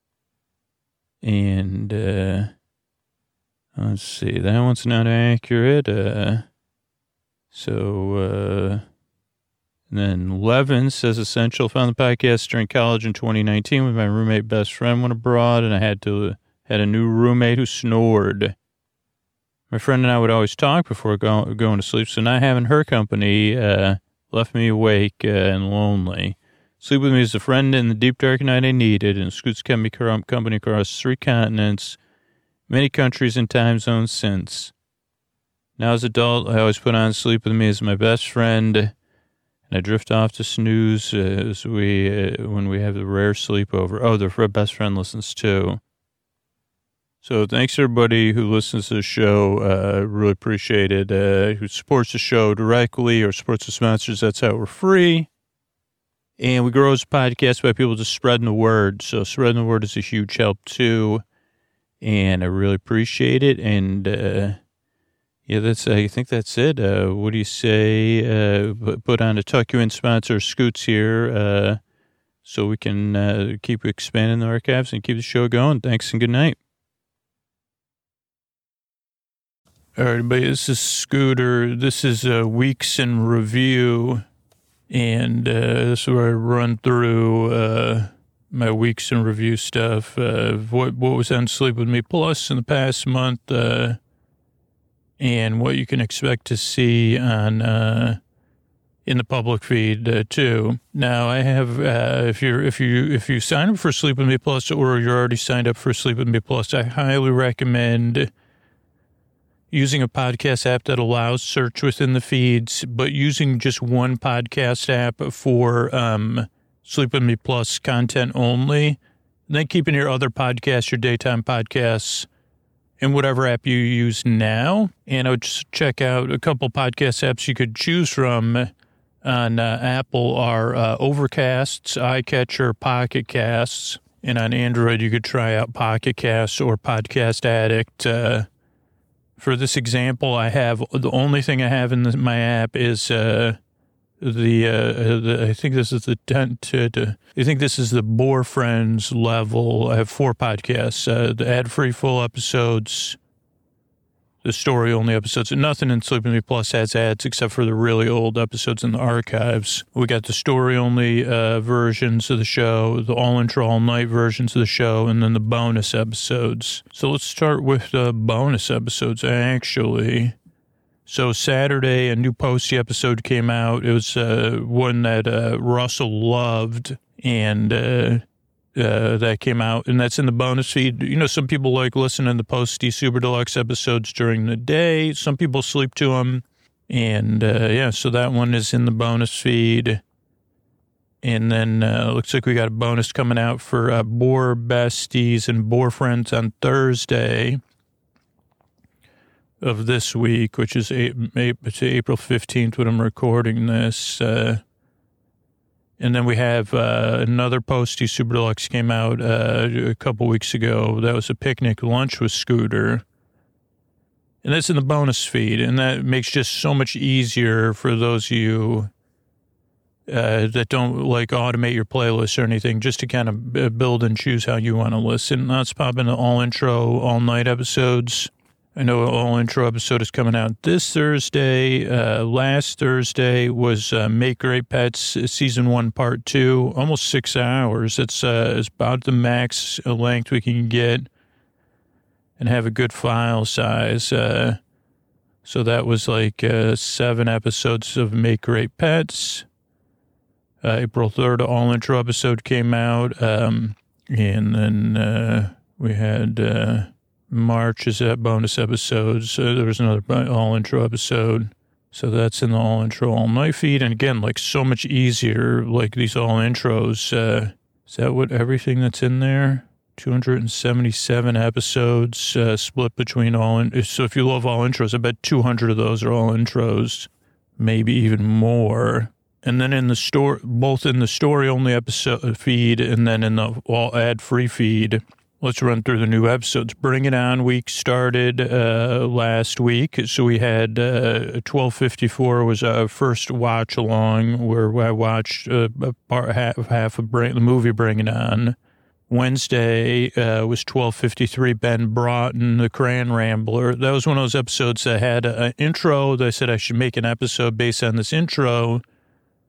And uh, let's see, that one's not accurate. Uh, so uh, And then Levin says, essential, found the podcast during college in twenty nineteen with my roommate best friend went abroad, and I had to had a new roommate who snored. My friend and I would always talk before go, going to sleep, so not having her company uh, left me awake uh, and lonely. Sleep with me is a friend in the deep dark night I needed, and Scoots kept me company across three continents, many countries and time zones since. Now as an adult, I always put on Sleep with Me as my best friend, and I drift off to snooze uh, as we, uh, when we have the rare sleepover. Oh, their best friend listens too. So thanks everybody who listens to the show. Uh, really appreciate it. Uh, who supports the show directly or supports the sponsors. That's how we're free. And we grow as a podcast by people just spreading the word. So spreading the word is a huge help too. And I really appreciate it. And, uh, yeah, that's, I think that's it. Uh, what do you say? Uh, put on a Tuck You In sponsor, Scoots here, uh, so we can, uh, keep expanding the archives and keep the show going. Thanks and good night. All right, everybody, this is Scooter. This is uh, Weeks in Review, and uh, this is where I run through uh, my Weeks in Review stuff, uh, what, what was on Sleep With Me Plus in the past month, uh, and what you can expect to see on uh, in the public feed uh, too. Now, I have uh, if you're if you if you sign up for Sleep With Me Plus, or you're already signed up for Sleep With Me Plus, I highly recommend using a podcast app that allows search within the feeds, but using just one podcast app for um, Sleep With Me Plus content only. And then keeping your other podcasts, your daytime podcasts, in whatever app you use now. And I would just check out a couple podcast apps you could choose from on uh, Apple are uh, Overcasts, iCatcher, Pocket Casts. And on Android, you could try out Pocket Casts or Podcast Addict. Uh, For this example, I have, the only thing I have in the, my app is uh, the, uh, the, I think this is the, ten to, to, I think this is the Boar Friends level. I have four podcasts, uh, the ad-free full episodes, the story-only episodes, and nothing in Sleep With Me Plus has ads except for the really old episodes in the archives. We got the story-only uh, versions of the show, the all-intro, all-night versions of the show, and then the bonus episodes. So let's start with the bonus episodes, actually. So Saturday, a new Posty episode came out. It was uh, one that uh, Russell loved, and uh, uh, that came out, and that's in the bonus feed. You know, some people like listening to the Posty Super Deluxe episodes during the day. Some people sleep to them. And, uh, yeah, so that one is in the bonus feed. And then uh, looks like we got a bonus coming out for uh, Boar Besties and Boar Friends on Thursday of this week, which is April fifteenth when I'm recording this. Uh, and then we have uh, another Posty Super Deluxe came out uh, a couple weeks ago. That was a picnic lunch with Scooter. And that's in the bonus feed. And that makes just so much easier for those of you uh, that don't like automate your playlist or anything, just to kind of build and choose how you want to listen. Let's pop into all intro, all night episodes. I know all intro episode is coming out this Thursday. Uh, last Thursday was uh, Make Great Pets season one, part two, almost six hours. It's, uh, it's about the max length we can get and have a good file size. Uh, so that was like uh, seven episodes of Make Great Pets. Uh, April third, all intro episode came out. Um, and then uh, we had... Uh, March is at bonus episodes. Uh, there was another all intro episode. So that's in the all intro all night feed. And again, like so much easier, like these all intros. Uh, is that what everything that's in there? two hundred seventy-seven episodes uh, split between all. In- so if you love all intros, I bet two hundred of those are all intros, maybe even more. And then in the store, both in the story only episode feed and then in the all ad free feed. Let's run through the new episodes. Bring It On week started uh, last week. So we had uh, twelve fifty-four was our first watch along where I watched uh, part, half, half of bring, the movie Bring It On. Wednesday uh, was twelve fifty-three, Ben Broughton, the Crayon Rambler. That was one of those episodes that had an intro. They said I should make an episode based on this intro.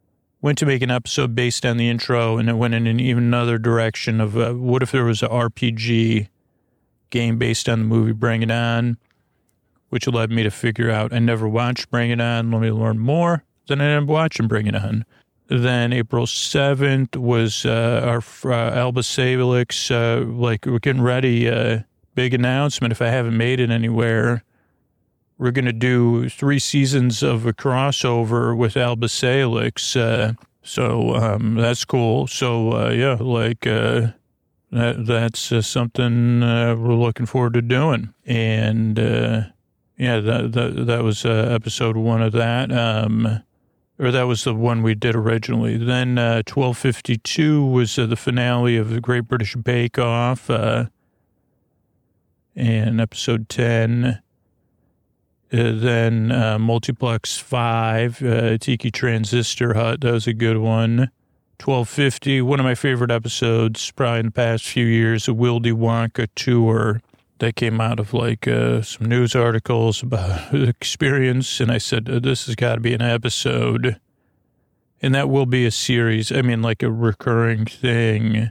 went to make an episode based on the intro, and it went in an even another direction of uh, what if there was an R P G game based on the movie Bring It On, which led me to figure out I never watched Bring It On. Let me learn more. Then I ended up watching Bring It On. Then April seventh was uh, our uh, Alba Salix, uh, like we're getting ready, uh, big announcement. If I haven't made it anywhere, we're going to do three seasons of a crossover with Alba Salix. Uh, so um, that's cool. So, uh, yeah, like uh, that, that's uh, something uh, we're looking forward to doing. And, uh, yeah, that, that, that was uh, episode one of that. Um Or that was the one we did originally. Then uh, twelve fifty-two was uh, the finale of the Great British Bake Off. Uh, and episode ten. Uh, then uh, Multiplex five, uh, Tiki Transistor Hut. That was a good one. twelve fifty, one of my favorite episodes probably in the past few years, a Willy Wonka tour. That came out of like uh, some news articles about the experience. And I said, this has got to be an episode. And that will be a series. I mean, like a recurring thing.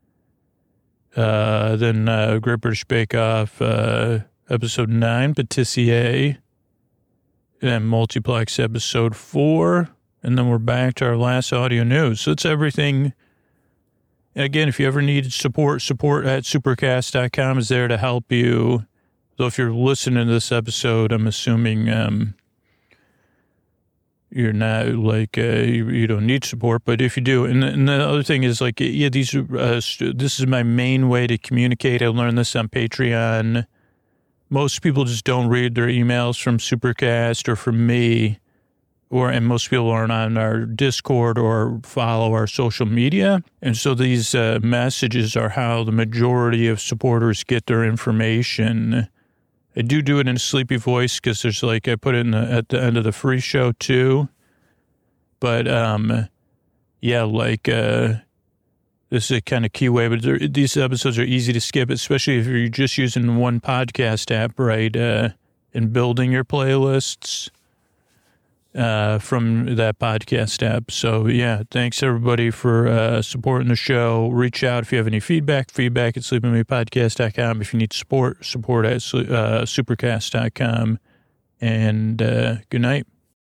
Uh, then uh, Great British Bake Off, uh, episode nine, Patissier. And Multiplex episode four. And then we're back to our last audio news. So it's everything. And again, if you ever need support, support at supercast dot com is there to help you. So if you're listening to this episode, I'm assuming um, you're not like, uh, you, you don't need support. But if you do, and, and the other thing is like, yeah, these are, uh, this is my main way to communicate. I learned this on Patreon. Most people just don't read their emails from Supercast or from me. Or, and most people aren't on our Discord or follow our social media. And so these uh, messages are how the majority of supporters get their information. I do do it in a sleepy voice because there's like, I put it in the, at the end of the free show too. But, um, yeah, like, uh, this is a kind of key way, but these episodes are easy to skip, especially if you're just using one podcast app, right? Uh, and building your playlists. Uh, from that podcast app. So, yeah, thanks, everybody, for uh, supporting the show. Reach out if you have any feedback, feedback at sleeping me podcast dot com. If you need support, support at uh, supercast dot com. And uh, good night.